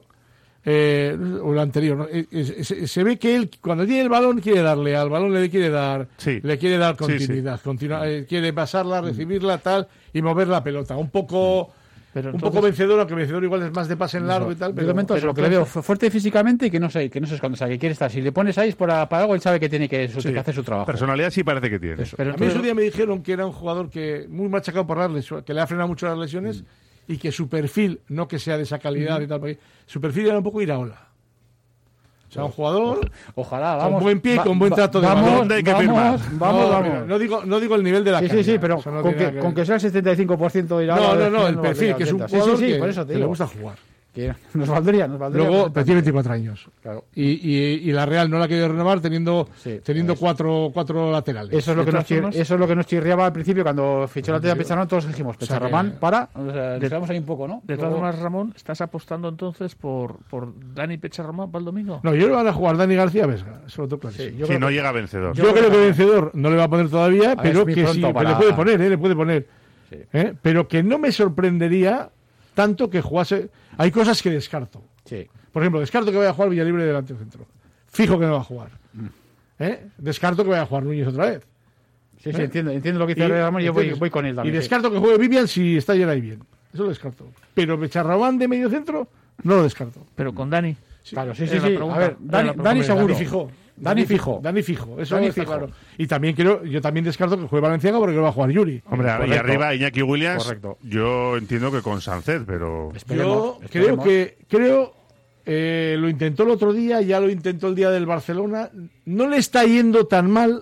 o lo anterior, ¿no? Se ve que él cuando tiene el balón quiere darle al balón, le quiere dar continuidad, quiere pasarla, recibirla, tal, y mover la pelota. Un poco vencedor, aunque vencedor igual es más de pase en largo y tal. Pero lo que le veo fuerte físicamente y que no se esconde, o sea, que quiere estar. Si le pones ahí es para algo, él sabe que tiene que hacer su trabajo. Personalidad sí parece que tiene. Pero a mí ese día me dijeron que era un jugador que muy machacado por las lesiones, que le ha frenado mucho las lesiones y que su perfil, no que sea de esa calidad y tal, porque su perfil era un poco Iraola. O sea, un jugador ojalá, con buen pie y con buen trato de balón. Vamos. No digo el nivel de la Sí, calidad, pero eso no con tiene que, nada con que sea el 75% de Iraola. No, el perfil, que es un jugador por eso te que le digo. gusta jugar. Que nos valdría. Luego, pero tiene 24 años. Claro. Y la Real no la ha querido renovar teniendo cuatro laterales. Eso es lo que nos chirriaba al principio cuando fichó la tela Pecharroman. Todos dijimos, Pecharroman, nos quedamos ahí un poco, ¿no? De todas formas, Ramón, ¿estás apostando entonces por Dani Pecharroman para el domingo? No, yo le van a jugar Dani García Vesga. Eso lo tengo clarísimo. Si no llega vencedor. Yo creo que vencedor no le va a poner todavía, pero que sí, pero le puede poner. Sí. Pero que no me sorprendería tanto que jugase. Hay cosas que descarto. Sí. Por ejemplo, descarto que vaya a jugar Villalibre delante del centro. Fijo que no va a jugar. Descarto que vaya a jugar Núñez otra vez. Sí, entiendo lo que dice Ramón y yo voy con él también. Y descarto que juegue Vivian si está Geray bien. Eso lo descarto. Pero Pecharroman de medio centro no lo descarto. Pero con Dani. Claro, sí. A ver, Dani seguro. Dani fijo. Eso está claro. Y también yo también descarto que juegue Valenciaga porque no va a jugar Yuri. Hombre, y arriba Iñaki Williams, Correcto. Yo entiendo que con Sánchez, pero... Yo creo lo intentó el otro día, ya lo intentó el día del Barcelona. No le está yendo tan mal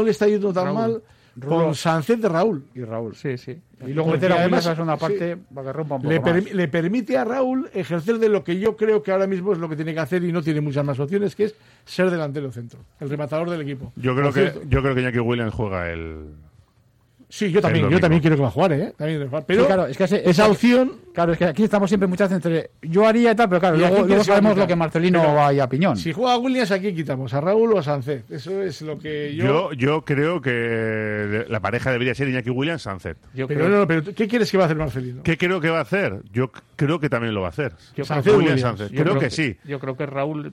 con Sánchez de Raúl. Y Raúl. Sí. Y luego meter a Williams a la segunda parte para que rompa un poco más. Le permite a Raúl ejercer de lo que yo creo que ahora mismo es lo que tiene que hacer y no tiene muchas más opciones, que es ser delantero centro, el rematador del equipo. Yo creo que Iñaki Williams juega el... Sí, yo también quiero que va a jugar, pero sí, claro, es que esa opción... Claro, es que aquí estamos siempre muchas entre... Yo haría y tal, pero claro, luego sabemos lo que Marcelino va a Piñón. Si juega a Williams, ¿a quién quitamos? ¿A Raúl o a Sánchez? Eso es lo que yo creo que la pareja debería ser Iñaki Williams-Sánchez. Pero ¿qué quieres que va a hacer Marcelino? ¿Qué creo que va a hacer? Yo creo que también lo va a hacer. Williams-Sánchez. Creo que sí. Yo creo que Raúl,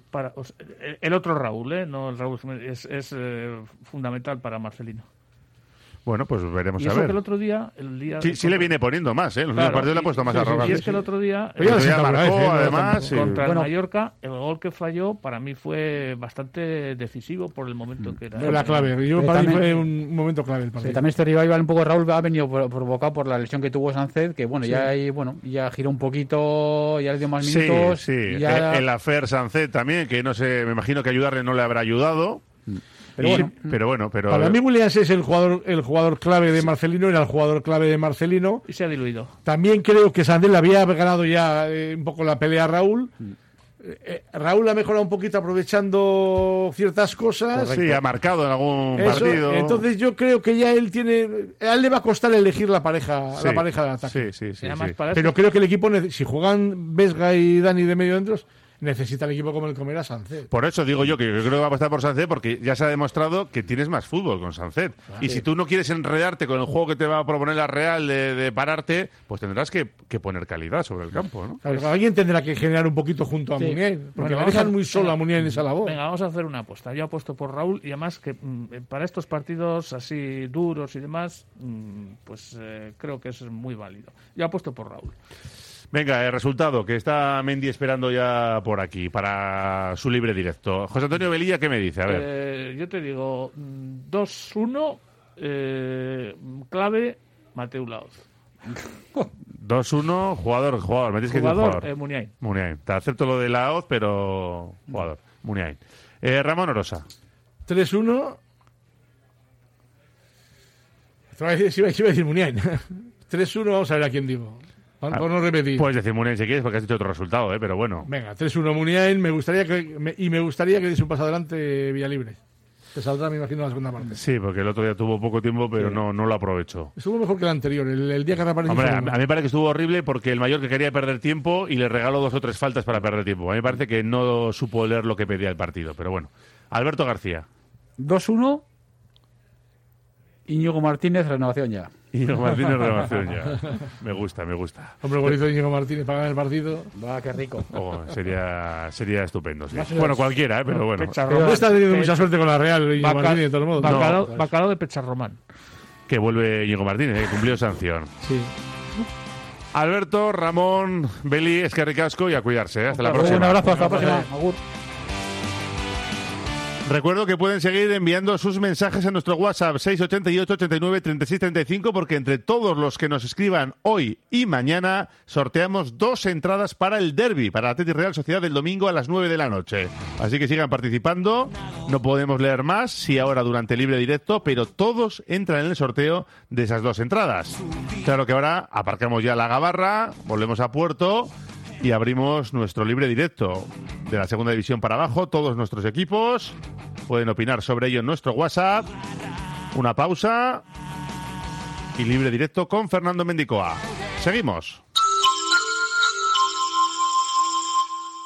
el otro Raúl, no el Raúl, es fundamental para Marcelino. Bueno, pues veremos y a eso ver. Que el otro día sí le viene poniendo más, ¿eh? Los últimos partidos le ha puesto más arrogante. Y es que el otro día marcó, además. Contra el Mallorca, el gol que falló para mí fue bastante decisivo por el momento que era. Fue la clave. Para mí fue un momento clave el partido. Sí, también este revival un poco Raúl ha venido provocado por la lesión que tuvo Sánchez, que bueno, ya giró un poquito, ya le dio más minutos. Sí. El afer Sánchez también, que no sé, me imagino que ayudarle no le habrá ayudado. Pero bueno. Para mí Williams es el jugador clave de Marcelino, era el jugador clave de Marcelino. Y se ha diluido. También creo que Sánchez le había ganado ya un poco la pelea a Raúl. Raúl ha mejorado un poquito aprovechando ciertas cosas. Correcto. Sí, ha marcado en algún partido. Entonces yo creo que ya a él le va a costar elegir la pareja de ataque. Sí. Pero creo que el equipo, si juegan Vesga y Dani de medio dentro, necesita el equipo como el comer a Sánchez. Por eso digo yo que yo creo que va a apostar por Sánchez, porque ya se ha demostrado que tienes más fútbol con Sánchez. Claro. Y si tú no quieres enredarte con el juego que te va a proponer la Real de pararte, pues tendrás que poner calidad sobre el campo, ¿no? Claro, alguien tendrá que generar un poquito junto a Muniain, porque le dejan muy solo a Muniain en esa labor. Venga, vamos a hacer una apuesta. Yo apuesto por Raúl y además que para estos partidos así duros y demás, pues creo que es muy válido. Yo apuesto por Raúl. Venga, el resultado, que está Mendy esperando ya por aquí, para su libre directo. José Antonio Velilla, ¿qué me dice? A ver. Yo te digo 2-1, clave Mateu Laoz. 2-1, jugador. Me tienes que decir jugador. Muniain. Te acepto lo de Laoz, pero jugador. Muniain. Ramón Orosa. 3-1. Si iba a decir Muniain. 3-1, vamos a ver a quién digo. Por no repetir. Puedes decir Muniain si quieres, porque has dicho otro resultado, pero bueno. Venga, 3-1 Muniain. Me gustaría que diese un paso adelante Villalibre. Te saldrá, me imagino, la segunda parte. Sí, porque el otro día tuvo poco tiempo, pero no lo aprovechó. Estuvo mejor que el anterior, el día que reapareció. Hombre, a mí me parece que estuvo horrible porque el Mallorca quería perder tiempo y le regaló 2 o 3 faltas para perder tiempo. A mí me parece que no supo leer lo que pedía el partido, pero bueno. Alberto García. 2-1. Íñigo Martínez, renovación ya. Íñigo Martínez, renovación ya. Me gusta. Hombre, bonito Íñigo Martínez para ganar el partido. Va, qué rico. Sería estupendo, sí. Bueno, cualquiera, pero bueno. No está teniendo mucha suerte con la Real, Íñigo Martínez, de todos modos. Bacalao de Pecharromán. Que vuelve Íñigo Martínez, que cumplió sanción. Sí. Alberto, Ramón, Beli, eskerrik asko y a cuidarse. Hasta la próxima. Un abrazo, hasta la próxima. Agur. Recuerdo que pueden seguir enviando sus mensajes a nuestro WhatsApp 688 89 36 35 porque entre todos los que nos escriban hoy y mañana sorteamos 2 entradas para el derbi, para Athletic Real Sociedad del domingo a las 9 de la noche. Así que sigan participando, no podemos leer más, sí ahora durante libre directo, pero todos entran en el sorteo de esas 2 entradas. Claro que ahora aparcamos ya la gabarra, volvemos a puerto y abrimos nuestro libre directo de la segunda división para abajo. Todos nuestros equipos pueden opinar sobre ello en nuestro WhatsApp. Una pausa y libre directo con Fernando Mendicoa. Seguimos.